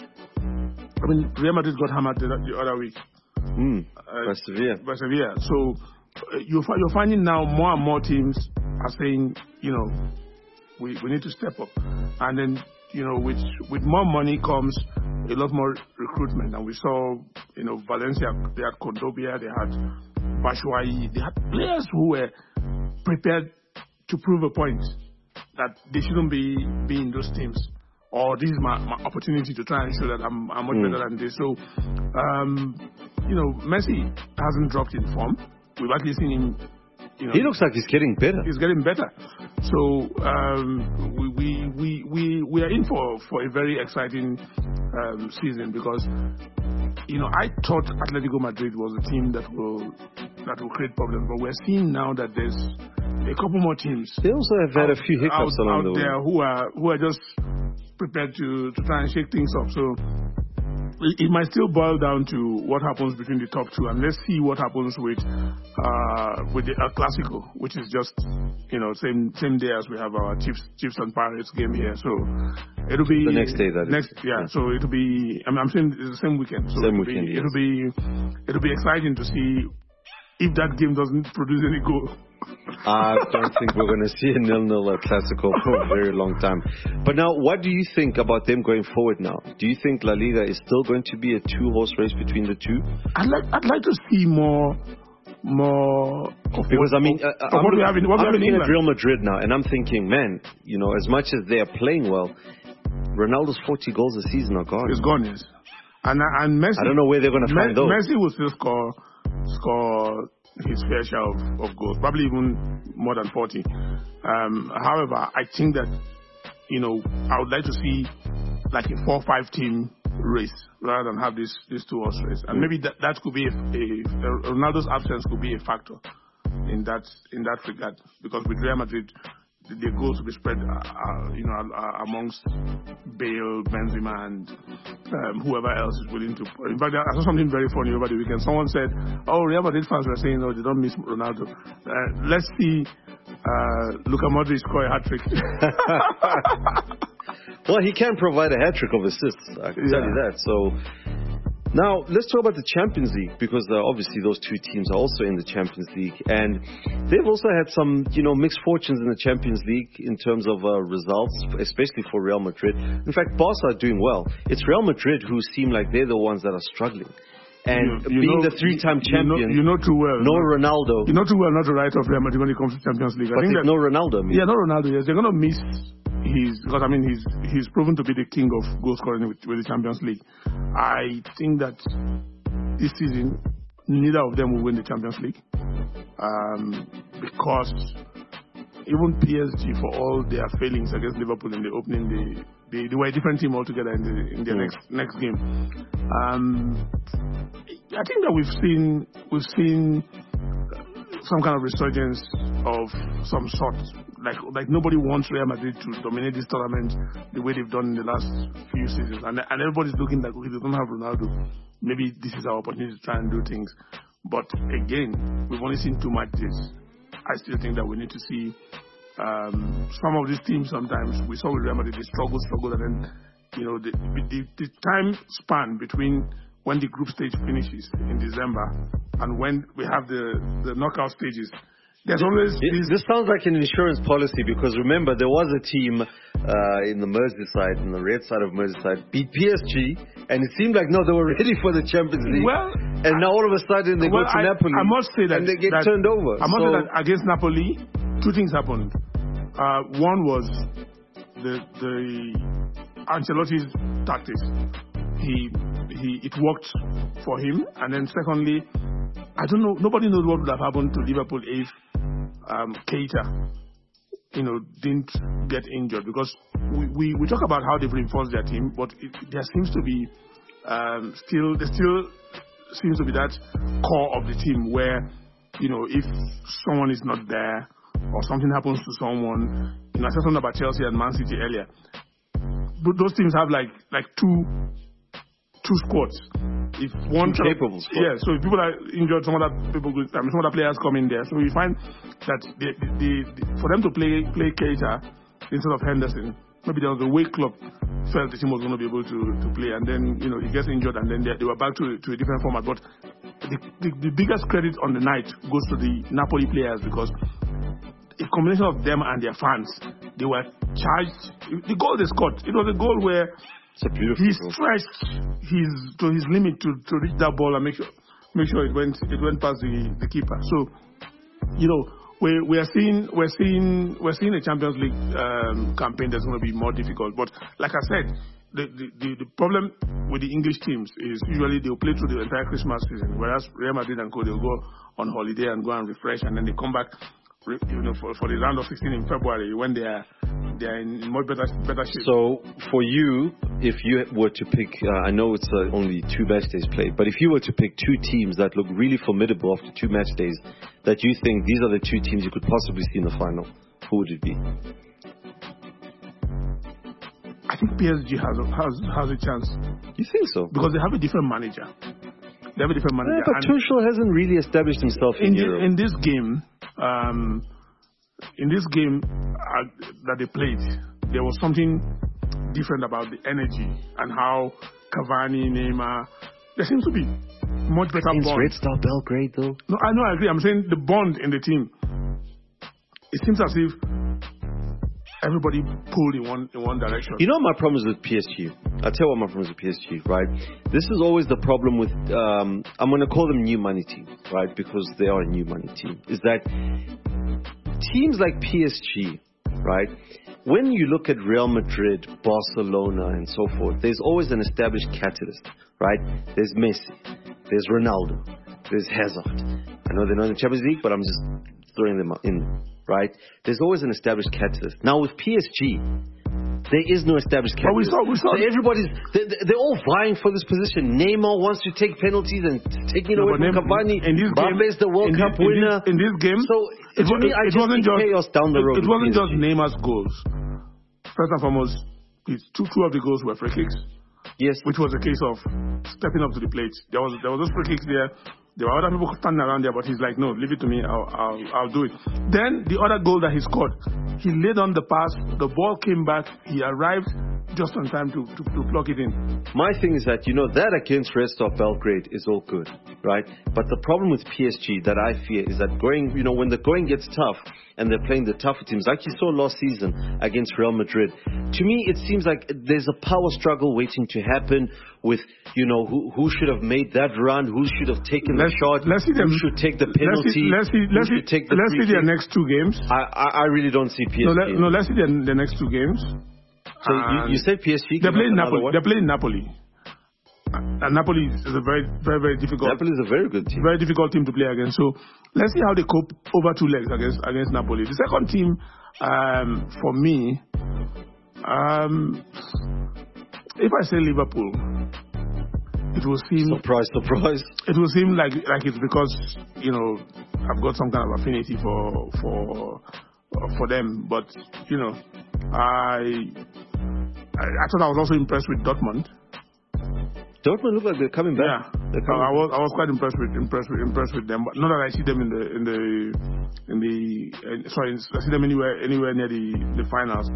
I mean, Real Madrid got hammered the, the other week. Mm, uh, by Sevilla. By Sevilla. So uh, you're, you're finding now more and more teams are saying, you know, we, we need to step up. And then, you know, with with more money comes a lot more recruitment. And we saw, you know, Valencia, they had Condobia, they had Batshuayi, they had players who were prepared to prove a point that they shouldn't be, be in those teams. Or this is my, my opportunity to try and show that I'm, I'm much mm. better than this. So, um, you know, Messi hasn't dropped in form. We've actually seen him. You know, he looks like he's getting better. He's getting better. So um, we, we we we we are in for, for a very exciting um, season, because, you know, I thought Atletico Madrid was a team that will that will create problems, but we're seeing now that there's a couple more teams. They also have had out, a few hiccups out, along out the way. there who are who are just prepared to, to try and shake things up. So it might still boil down to what happens between the top two, and let's see what happens with uh, with the El Clasico, which is just, you know, same same day as we have our Chiefs Chiefs and Pirates game here. So it'll be the next day. That next, is. yeah. So it'll be. I mean, I'm saying it's the same weekend. So same it'll weekend. Be, yes. It'll be it'll be exciting to see if that game doesn't produce any goal. I don't think we're going to see a nil-nil at Clasico for a very long time. But now, what do you think about them going forward now? Do you think La Liga is still going to be a two-horse race between the two? I'd like I'd like to see more more of because what, I mean, of, uh, of I'm, what we have in, what I'm we have in looking England. at Real Madrid now, and I'm thinking, man, you know, as much as they are playing well, Ronaldo's forty goals a season are gone. It's gone, yes. And and Messi. I don't know where they're going to find Me- those. Messi will still score score his fair share of, of goals, probably even more than forty. Um, however, I think that, you know, I would like to see like a four five team race rather than have this this two horse race. And maybe that, that could be a, a, a Ronaldo's absence could be a factor in that in that regard, because with Real Madrid, the goals will be spread, uh, uh, you know, uh, amongst Bale, Benzema, and um, whoever else is willing to. In fact, I saw something very funny over the weekend. Someone said, "Oh, Real Madrid fans were saying, oh, they don't miss Ronaldo." Uh, let's see, uh, Luka Modric score a hat trick. Well, he can provide a hat trick of assists. I can yeah. tell you that. So. Now, let's talk about the Champions League, because uh, obviously those two teams are also in the Champions League, and they've also had some, you know, mixed fortunes in the Champions League in terms of uh, results, especially for Real Madrid. In fact, Barca are doing well. It's Real Madrid who seem like they're the ones that are struggling. And you, you being know, the three-time champion, you know, you know too well. No Ronaldo. You know too well not to write off Real Madrid when it comes to Champions League. But I think that, no Ronaldo. I mean. Yeah, no Ronaldo. Yes, they're going to miss his, because I mean he's he's proven to be the king of goal scoring with, with the Champions League. I think that this season neither of them will win the Champions League, um, because even P S G, for all their failings against Liverpool in the opening, they they, they were a different team altogether in the in their next next game. Um, I think that we've seen we've seen some kind of resurgence of some sort. Like like nobody wants Real Madrid to dominate this tournament the way they've done in the last few seasons, and and everybody's looking like, okay, they don't have Ronaldo. Maybe this is our opportunity to try and do things. But again, we've only seen two matches. I still think that we need to see um, some of these teams. Sometimes we saw with Real Madrid, they struggle, struggle, and then you know the, the the time span between when the group stage finishes in December and when we have the the knockout stages. There's always this, this sounds like an insurance policy, because remember there was a team uh, in the Merseyside, in the red side of Merseyside, beat P S G, and it seemed like no, they were ready for the Champions League. Well, and now all of a sudden they well, go to I, Napoli. I must say that and they get that, turned over. I must so, say that against Napoli, two things happened. Uh, one was the the Ancelotti's tactics. He he it worked for him, and then secondly, I don't know. Nobody knows what would have happened to Liverpool if um, Keita, you know, didn't get injured. Because we, we, we talk about how they've reinforced their team, but it, there seems to be um, still there still seems to be that core of the team where, you know, if someone is not there or something happens to someone, you know, I said something about Chelsea and Man City earlier. But those teams have like like two. Two squads. If one Two capable squads. Yeah, so if people are injured, some other people, I mean, some other players come in there. So we find that they, they, they, for them to play play Keita instead of Henderson, maybe there was a way club felt the team was going to be able to, to play, and then you know he gets injured, and then they, they were back to to a different format. But the, the, the biggest credit on the night goes to the Napoli players, because a combination of them and their fans, they were charged. The goal they scored, it was a goal where it's a beautiful he goal. stretched his to his limit to, to reach that ball and make sure make sure it went it went past the, the keeper. So, you know, we we are seeing we're seeing we're seeing a Champions League um, campaign that's going to be more difficult. But like I said, the, the the the problem with the English teams is usually they'll play through the entire Christmas season, whereas Real Madrid and co they'll go on holiday and go and refresh, and then they come back, you know, for, for the round of sixteen in February when they are they are in much better better shape. So for you, if you were to pick, uh, I know it's uh, only two match days played, but if you were to pick two teams that look really formidable after two match days, that you think these are the two teams you could possibly see in the final, who would it be? I think P S G has a, has has a chance. You think so? Because they have a different manager. They have a different manager. Yeah, but Tuchel hasn't really established himself in, in Europe. The, in this game. Um, in this game uh, that they played, there was something different about the energy and how Cavani, Neymar, there seems to be much better Against bond. Red Star Belgrade, though. No, I know, I agree. I'm saying the bond in the team. It seems as if everybody pulled in one in one direction. You know my problem is with P S G. I'll tell you what my problem is with P S G, right? This is always the problem with, um, I'm going to call them new money team, right? Because they are a new money team. Is that teams like P S G, right? When you look at Real Madrid, Barcelona, and so forth, there's always an established catalyst, right? There's Messi, there's Ronaldo, there's Hazard. I know they're not in the Champions League, but I'm just throwing them in, right? There's always an established catalyst. Now with P S G, There is no established But we candidate. saw, we saw. So everybody's, they're, they're all vying for this position. Neymar wants to take penalties and taking No, away but from Neymar- Cavani. in this game, Mbappe's the World in Cup this, in winner. this, in this game, So it, to wa- me, I it just wasn't see just chaos down the it- road. It, with wasn't P S G. just Neymar's goals. First and foremost, it's two two of the goals were free kicks, Yes. which was a case of stepping up to the plate. There was there was those free kicks there. There were other people standing around there, but he's like, no, leave it to me. I'll, I'll, I'll do it. Then the other goal that he scored, he laid on the pass. The ball came back. He arrived just on time to, to, to plug it in. My thing is that, you know, that against Red Star Belgrade is all good, right? But the problem with P S G that I fear is that going, you know, when the going gets tough and they're playing the tougher teams, like you saw last season against Real Madrid, to me it seems like there's a power struggle waiting to happen with, you know, who, who should have made that run, who should have taken Let's, the shot, let's see them, who should take the Let's penalty, see, let's see, who let's see, should take the let's free see their kick. next two games. I, I, I really don't see P S G. No, let, no, let's see their, their next two games. So you, you said P S G? They're playing Napoli. Napoli. They're playing Napoli. And Napoli is a very, very, very difficult. Napoli is a very good team. Very difficult team to play against. So let's see how they cope over two legs against against Napoli. The second team, um, for me, um, if I say Liverpool, it will seem Surprise, surprise. it will seem like like it's because, you know, I've got some kind of affinity for for for them. But you know, I I, I thought I was also impressed with Dortmund. Dortmund look like they're coming back. Yeah, They're I, coming I was I was quite impressed with impressed with impressed with them. But not that I see them in the in the in the uh, sorry, I see them anywhere anywhere near the the finals.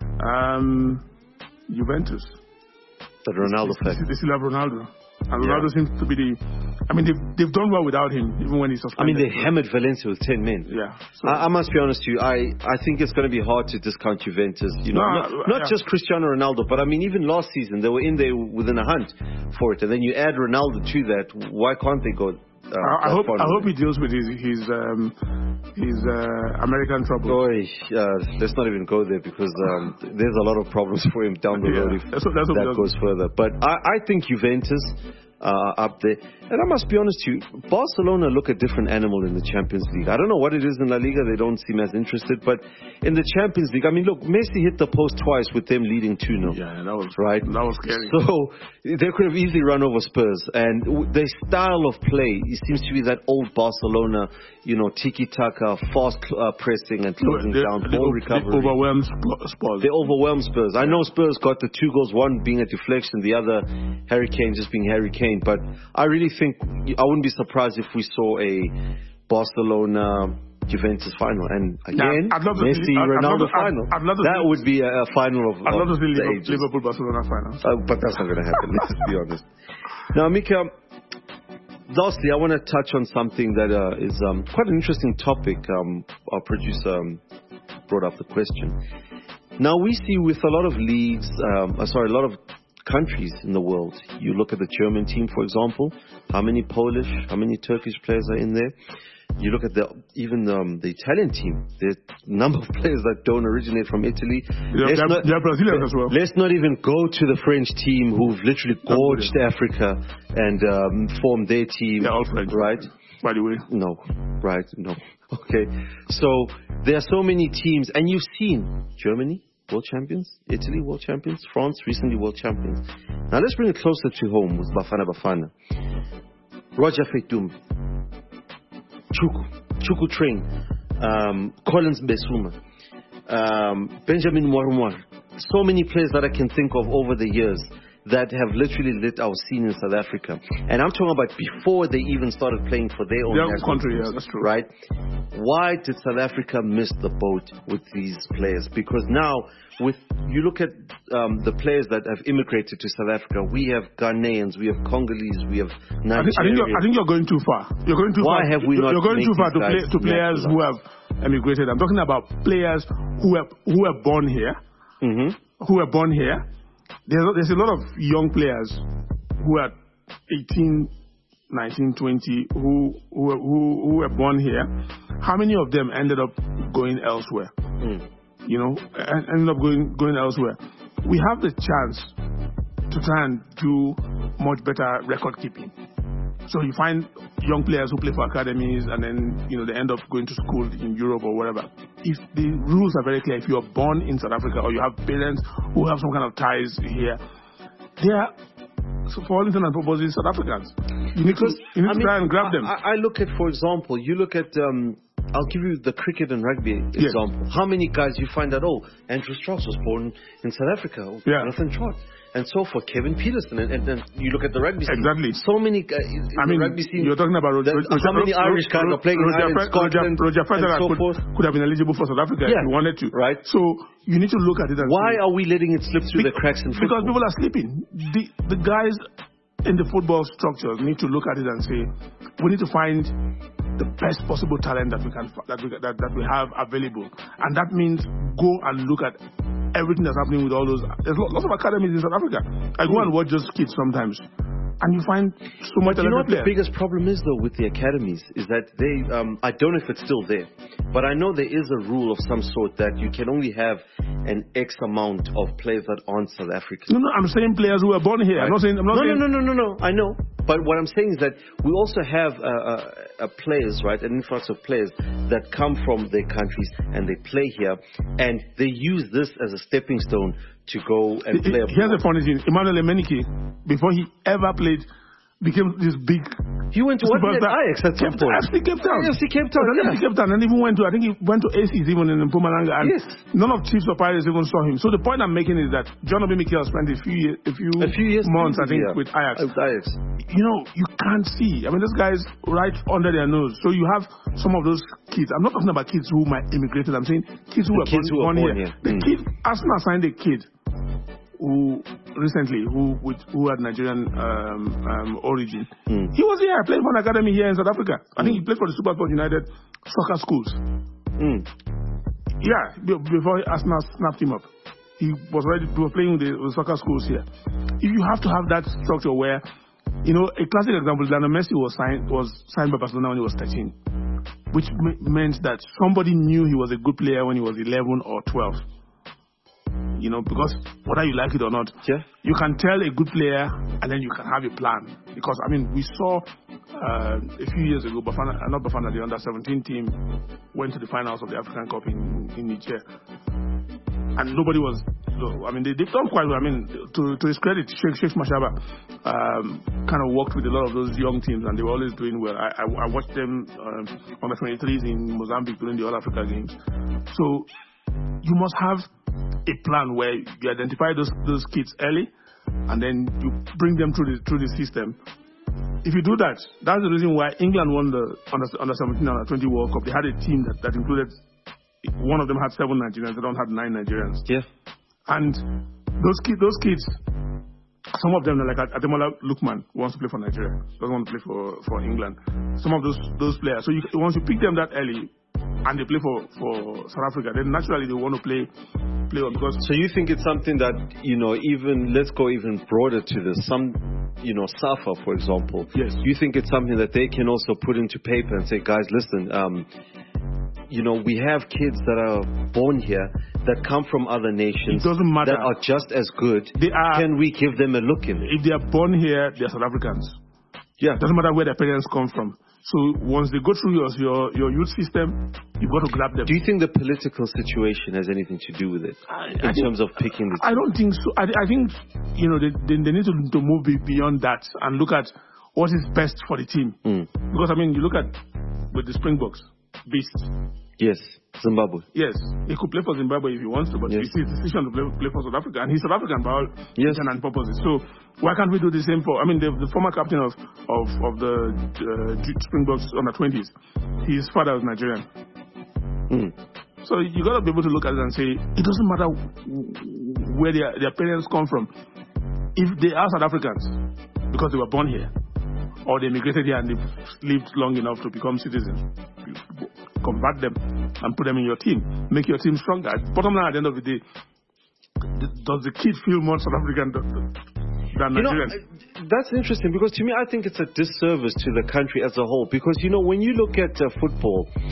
Um, Juventus. The Ronaldo They, fact. they still have Ronaldo, and Yeah. Ronaldo seems to be the. I mean, they've they've done well without him, even when he's I mean, suspended. they hammered Valencia with ten men. Yeah. So, I, I must be honest with you. I, I think it's going to be hard to discount Juventus. You know, No, not, not yeah. just Cristiano Ronaldo, but I mean, even last season they were in there within a hunt for it. And then you add Ronaldo to that. Why can't they go? Uh, I, I that hope far I with hope it? he deals with his his um, his uh, American trouble. Boy, uh, let's not even go there because um, there's a lot of problems for him down the Yeah, road if that's what- that's what that we goes further. But I, I think Juventus uh, up there. And I must be honest with you, Barcelona look a different animal in the Champions League. I don't know what it is in La Liga. They don't seem as interested. But in the Champions League, I mean, look, Messi hit the post twice with them leading two nil. Yeah, that was Right? That was scary. So they could have easily run over Spurs. And w- their style of play, it seems to be that old Barcelona, you know, tiki-taka, fast uh, pressing and closing they, down, they, ball they recovery. overwhelmed Sp- Spurs. They overwhelmed Spurs. I know Spurs got the two goals, one being a deflection, the other Harry Kane just being Harry Kane. But I really think, I wouldn't be surprised if we saw a Barcelona Juventus final. And again, I'd love to Messi see- I'd- I'd Ronaldo love to- I'd- final. I'd love to that see- would be a, a final of, I'd love to of see the Liverpool, ages. Liverpool Barcelona final. Uh, but that's not going to happen. Let's be honest. Now, Mika, lastly, I want to touch on something that uh, is um, quite an interesting topic. Um, our producer um, brought up the question. Now, we see with a lot of leagues, um, uh, sorry, a lot of countries in the world. You look at the German team, for example. How many Polish, how many Turkish players are in there? You look at the even um, the Italian team. The number of players that don't originate from Italy. Yeah, Let's they're, not- they're Brazilians as well. Let's not even go to the French team who've literally gorged Africa and um, formed their team. They're all French, right? By the way. No, right? No. Okay. So there are so many teams, and you've seen Germany, world champions, Italy, world champions, France, recently world champions. Now let's bring it closer to home with Bafana Bafana. Roger Feitum, Chuku, Chuku Train, um, Collins Besuma, um, Benjamin Mwarumwar. So many players that I can think of over the years that have literally lit our scene in South Africa. And I'm talking about before they even started playing for their own Their own national country, teams, yeah, that's true. Right? Why did South Africa miss the boat with these players? Because now, with you look at um, the players that have immigrated to South Africa, we have Ghanaians, we have Congolese, we have I think, I, think you're, I Nigerians. think you're going too far. You're going too Why far. have we you're, not You're going made too far to, these play, guys to players who have emigrated. I'm talking about players who are who are born here, Mm-hmm. who are born here. There's there's a lot of young players who are eighteen, nineteen, twenty who who who, who were born here. How many of them ended up going elsewhere? Mm. You know, and ended up going going elsewhere. We have the chance to try and do much better record keeping. So you find young players who play for academies and then, you know, they end up going to school in Europe or whatever. if the rules are very clear, if you are born in South Africa or you have parents who have some kind of ties here, they are, so for all intents and purposes, South Africans. You need to, you need I to mean, try and grab I, them. I look at, for example, you look at, um, I'll give you the cricket and rugby Yes. example. How many guys you find out, oh, Andrew Strauss was born in South Africa, or Yeah. Jonathan Trott, and so forth, Kevin Peterson, and, and then you look at the rugby scene. Exactly. So many guys in I the mean, rugby scene. you're talking about Roger, that- Roger, how many Roger, Irish guys Roger, are playing in Roger, Ireland, Roger, Scotland, Roger Federer and so could, forth. could have been eligible for South Africa Yeah. if he wanted to. Right. So you need to look at it and Why see, are we letting it slip through the cracks in because football? people are sleeping. The the guys in the football structures need to look at it and say, we need to find the best possible talent that we can that we that, that we have available, and that means go and look at everything that's happening with all those. There's lots of academies in South Africa. I go and watch those kids sometimes, and you find so much. But you know what talented the players. biggest problem is, though, with the academies is that they, um, I don't know if it's still there, but I know there is a rule of some sort that you can only have an X amount of players that aren't South African. No, no, I'm saying players who are born here. I'm not saying. I'm not no, saying, no, no, no, no, no. I know. But what I'm saying is that we also have uh, uh, uh, players, right, an influx of players that come from their countries and they play here, and they use this as a stepping stone to go and play abroad. Here's the funny thing. Emmanuel Emenike, before he ever played, became this big. He went to what? He had Ajax at some Cape point. F C Cape Town. F C Cape Town, F C yeah. Cape Town, and even went to. I think he went to A C's even in Mpumalanga, and Yes. none of Chiefs or Pirates even saw him. So the point I'm making is that John Obi Mikel spent a few years, a few, A few years months, I think, yeah. with Ajax. With Ajax. You know, you can't see. I mean, this guy's right under their nose. So you have some of those kids. I'm not talking about kids who might immigrated. I'm saying kids who The were kids born, who are born born here. here. The Mm. kid, Arsenal signed a kid who recently who with, who had Nigerian um, um, origin. Mm. He was here playing for an academy here in South Africa. I think he played for the SuperSport United soccer schools. Mm. Yeah, be- before Arsenal snapped him up. He was already we were playing with the, with soccer schools here. You have to have that structure where, you know, a classic example, Lionel Messi was signed was signed by Barcelona when he was thirteen, which m- meant that somebody knew he was a good player when he was eleven or twelve. You know, because whether you like it or not, Yeah. you can tell a good player and then you can have a plan. Because, I mean, we saw uh, a few years ago, Bafana, uh, not Bafana, the under seventeen team went to the finals of the African Cup in, in Niger. And nobody was, I mean, they, they've done quite well. I mean, to, to his credit, Sheikh, Sheikh Mashaba um, kind of worked with a lot of those young teams and they were always doing well. I, I, I watched them um, on the twenty-threes in Mozambique during the All Africa games. So you must have a plan where you identify those those kids early, and then you bring them through the through the system. If you do that, that's the reason why England won the under under seventeen under twenty World Cup. They had a team that, that included one of them had seven Nigerians, the other one had nine Nigerians. Yeah. And those kids, those kids, some of them are like Ademola Lookman wants to play for Nigeria, doesn't want to play for, for England. Some of those those players. So you, once you pick them that early, and they play for, for South Africa, then naturally they want to play play on because. So you think it's something that, you know, even, let's go even broader to this. Some, you know, SAFA, for example. Yes. You think it's something that they can also put into paper and say, guys, listen, um, you know, we have kids that are born here that come from other nations. It doesn't matter. That are just as good. They are. Can we give them a look in? If they are born here, they are South Africans. Yeah. Doesn't matter where their parents come from. So once they go through your your, your youth system, you've got to grab them. Do you think the political situation has anything to do with it I- in I think- terms of picking the? I don't think so. I, I think, you know, they, they, they need to, to move be- beyond that and look at what is best for the team. Mm. Because, I mean, you look at with the Springboks, Beasts. Yes, Zimbabwe. Yes, he could play for Zimbabwe if he wants to, but Yes. it's his decision to play, play for South Africa, and he's South African by all Yes. intents and purposes. So why can't we do the same for? I mean, the, the former captain of of, of the uh, Springboks under twenties, his father was Nigerian. Mm. So you got to be able to look at it and say it doesn't matter where their their parents come from. If they are South Africans because they were born here, or they immigrated here and they've lived long enough to become citizens, convert them and put them in your team. Make your team stronger. Bottom line, at the end of the day, does the kid feel more South African than You know, Nigerian? that's interesting because to me, I think it's a disservice to the country as a whole. Because, you know, when you look at uh, football,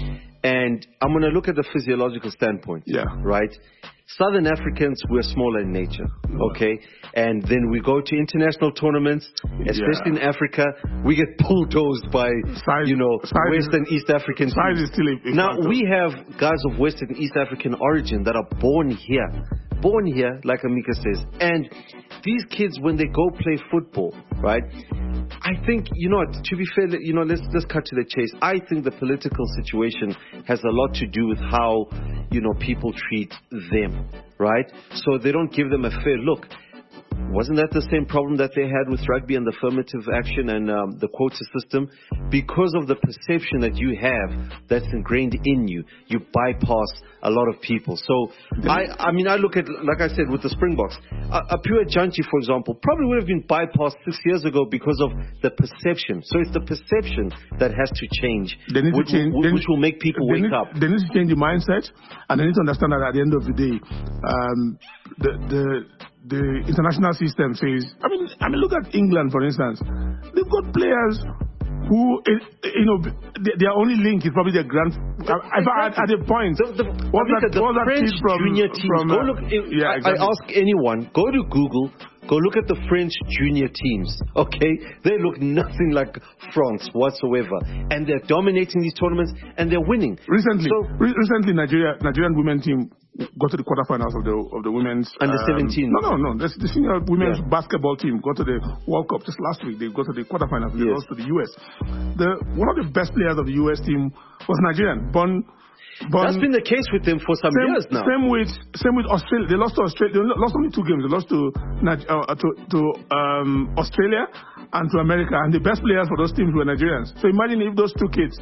And I'm going to look at the physiological standpoint. Yeah. Right? Southern Africans, we're smaller in nature, okay? And then we go to international tournaments, especially Yeah. in Africa, we get bulldozed by, Size- you know, size West is- and East African size teams. is still a- a Now, factor. we have guys of West and East African origin that are born here. Born here, like Amika says. And these kids, when they go play football, right? I think, you know, to be fair, you know, let's let's cut to the chase. I think the political situation has a lot to do with how, you know, people treat them, right? So they don't give them a fair look. Wasn't that the same problem that they had with rugby and the affirmative action and um, the quota system? Because of the perception that you have that's ingrained in you, you bypass a lot of people. So, I, I mean, I look at, like I said, with the Springboks, a, a Pure Janchi, for example, probably would have been bypassed six years ago because of the perception. So it's the perception that has to change, They need which, to change, which, they which will make people they wake need, up. They need to change the mindset, and they need to understand that at the end of the day, um, the the the international system says. I mean, I mean, look at England, for instance. They've got players who, you know, their only link is probably their grand. Exactly. At, at a point, The, the, what that, the what that French kid from, junior teams. from, Go uh, look. yeah, I, exactly. I ask anyone. Go to Google. Go look at the French junior teams. Okay, they look nothing like France whatsoever, and they're dominating these tournaments and they're winning. Recently, So, re- recently, Nigeria, Nigerian women team got to the quarterfinals of the of the women's Under um, seventeen. No, no, no. The, the senior women's Yeah. basketball team got to the World Cup just last week. They got to the quarterfinals. They Yes. lost to the U S. The one of the best players of the U S team was Nigerian, born. born that's been the case with them for some same, years now. Same with same with Australia. They lost to Australia. They lost only two games. They lost to Nige- uh, to, to um, Australia and to America. And the best players for those teams were Nigerians. So imagine if those two kids,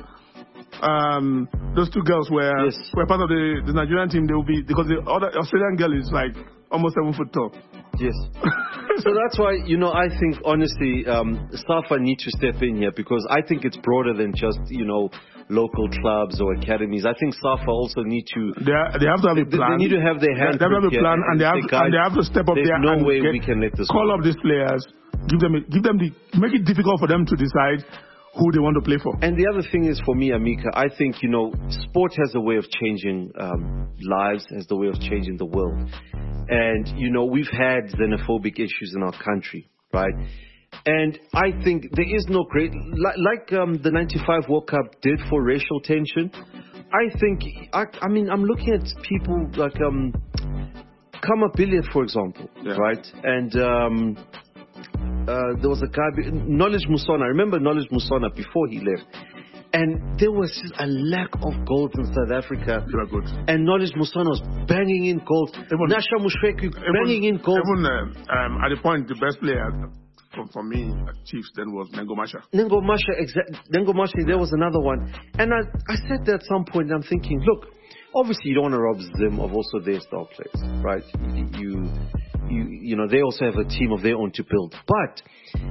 um, those two girls were Yes. were part of the, the Nigerian team. They will be, because the other Australian girl is like almost seven foot tall. Yes. So that's why, you know, I think honestly, um, SAFA need to step in here, because I think it's broader than just, you know, local clubs or academies. I think SAFA also need to. They, are, they have to have a They, plan. they need to have their hand. They have to have a plan, and they have, say, guys, and they have to step up there's there no and way get, we can let this call go. up these players, give them, a, give them the, make it difficult for them to decide who they want to play for. And the other thing is, for me, Amika, I think, you know, sport has a way of changing um, lives, has the way of changing the world. And, you know, we've had xenophobic issues in our country, right? And I think there is no great, like, like um, the ninety-five World Cup did for racial tension. I think, I, I mean, I'm looking at people like um, Kama Billiard, for example, Yeah. right? And um, uh, there was a guy, Knowledge Musona. I remember Knowledge Musona before he left. And there was just a lack of gold in South Africa. You are good. And Knowledge Musona was banging in gold. Even- Nasha Mushweku banging in gold. Even uh, um, at the point, the best player for, for me at Chiefs then was Nengo Masha. Nengo Masha, exa- Nengo Masha, there was another one. And I, I sat there at some point and I'm thinking, look, obviously you don't want to rob them of also their star players, right? You, you, you know, they also have a team of their own to build. But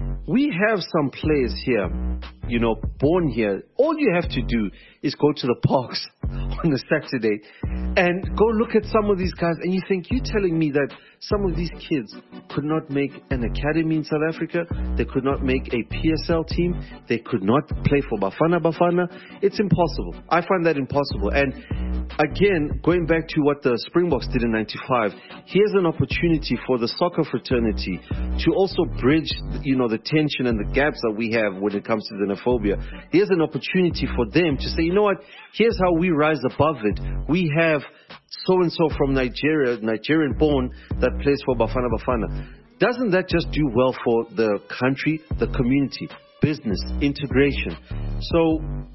we have some players here, you know, born here. All you have to do is go to the parks on a Saturday and go look at some of these guys, and you think, you're telling me that some of these kids could not make an academy in South Africa, they could not make a P S L team, they could not play for Bafana Bafana? It's impossible. I find that impossible. And again, going back to what the Springboks did in ninety-five, here's an opportunity for the soccer fraternity to also bridge, you know, the tension and the gaps that we have when it comes to xenophobia. Here's an opportunity for them to say, you know what, here's how we rise above it. We have so-and-so from Nigeria, Nigerian born, that plays for Bafana Bafana. Doesn't that just do well for the country, the community, business, integration? So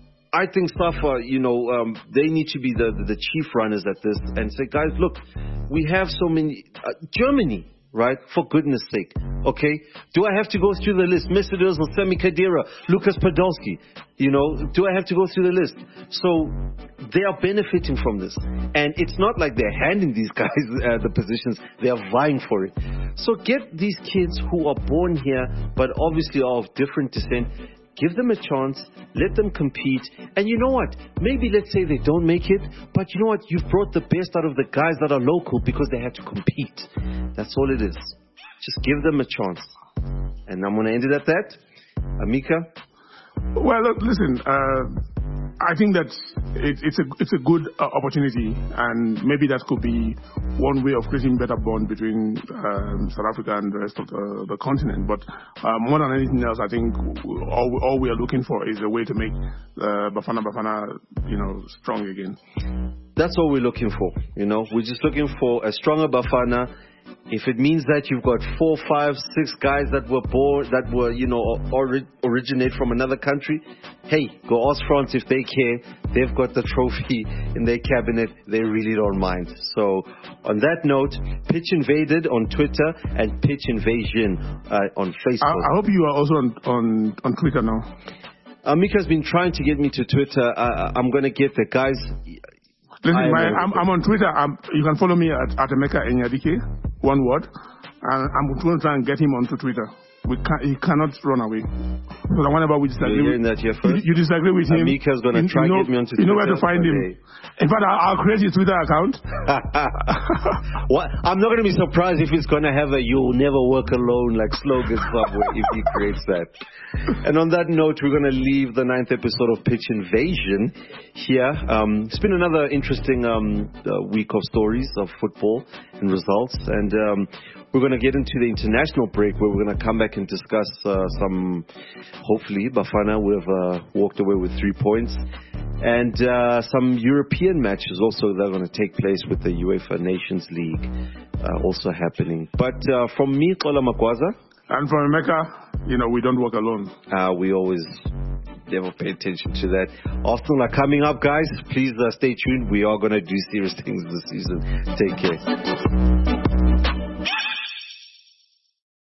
I think SAFA, you know, um, they need to be the, the, the chief runners at this and say, guys, look, we have so many, uh, Germany, right? For goodness sake, okay? Do I have to go through the list? Mesut Ozil, Sami Khedira, Lucas Podolski, you know, do I have to go through the list? So they are benefiting from this. And it's not like they're handing these guys uh, the positions, they are vying for it. So get these kids who are born here, but obviously are of different descent. Give them a chance, let them compete, and you know what? Maybe let's say they don't make it, but you know what? You've brought the best out of the guys that are local because they had to compete. That's all it is. Just give them a chance. And I'm going to end it at that. Amika? Well, look, listen, uh, I think that it, it's a it's a good uh, opportunity, and maybe that could be one way of creating better bond between um, South Africa and the rest of the, the continent. But uh, more than anything else, I think all, all we are looking for is a way to make uh, Bafana Bafana, you know, strong again. That's all we're looking for. You know, we're just looking for a stronger Bafana. If it means that you've got four, five, six guys that were born, that were, you know, ori- originate from another country, hey, go ask France if they care. They've got the trophy in their cabinet. They really don't mind. So, on that note, Pitch Invaded on Twitter and Pitch Invasion uh, on Facebook. I, I hope you are also on, on, on Twitter now. Amika's been trying to get me to Twitter. Uh, I'm going to get the guys. Listen, my, I'm, I'm on Twitter. I'm, you can follow me at, at Emeka Enyadike, one word. And I'm going to try and get him onto Twitter. We can't, he cannot run away. Because whenever we disagree, You're hearing that here first? You, you disagree with him. Amika's going to try you know, get me onto you Twitter. know where to find him. Hey. In fact, I'll, I'll create his Twitter account. What? I'm not going to be surprised if it's going to have a "You'll never work alone" like slogan somewhere if he creates that. And on that note, we're going to leave the ninth episode of Pitch Invasion here. Um, it's been another interesting um, uh, week of stories of football and results. And um, we're going to get into the international break where we're going to come back and discuss uh, some, hopefully, Bafana will have uh, walked away with three points. And uh, some European matches also that are going to take place with the UEFA Nations League uh, also happening. But uh, from me, Kola Makwaza. And from Emeka, you know, we don't work alone. Uh, we always never pay attention to that. Arsenal are coming up, guys. Please uh, stay tuned. We are going to do serious things this season. Take care.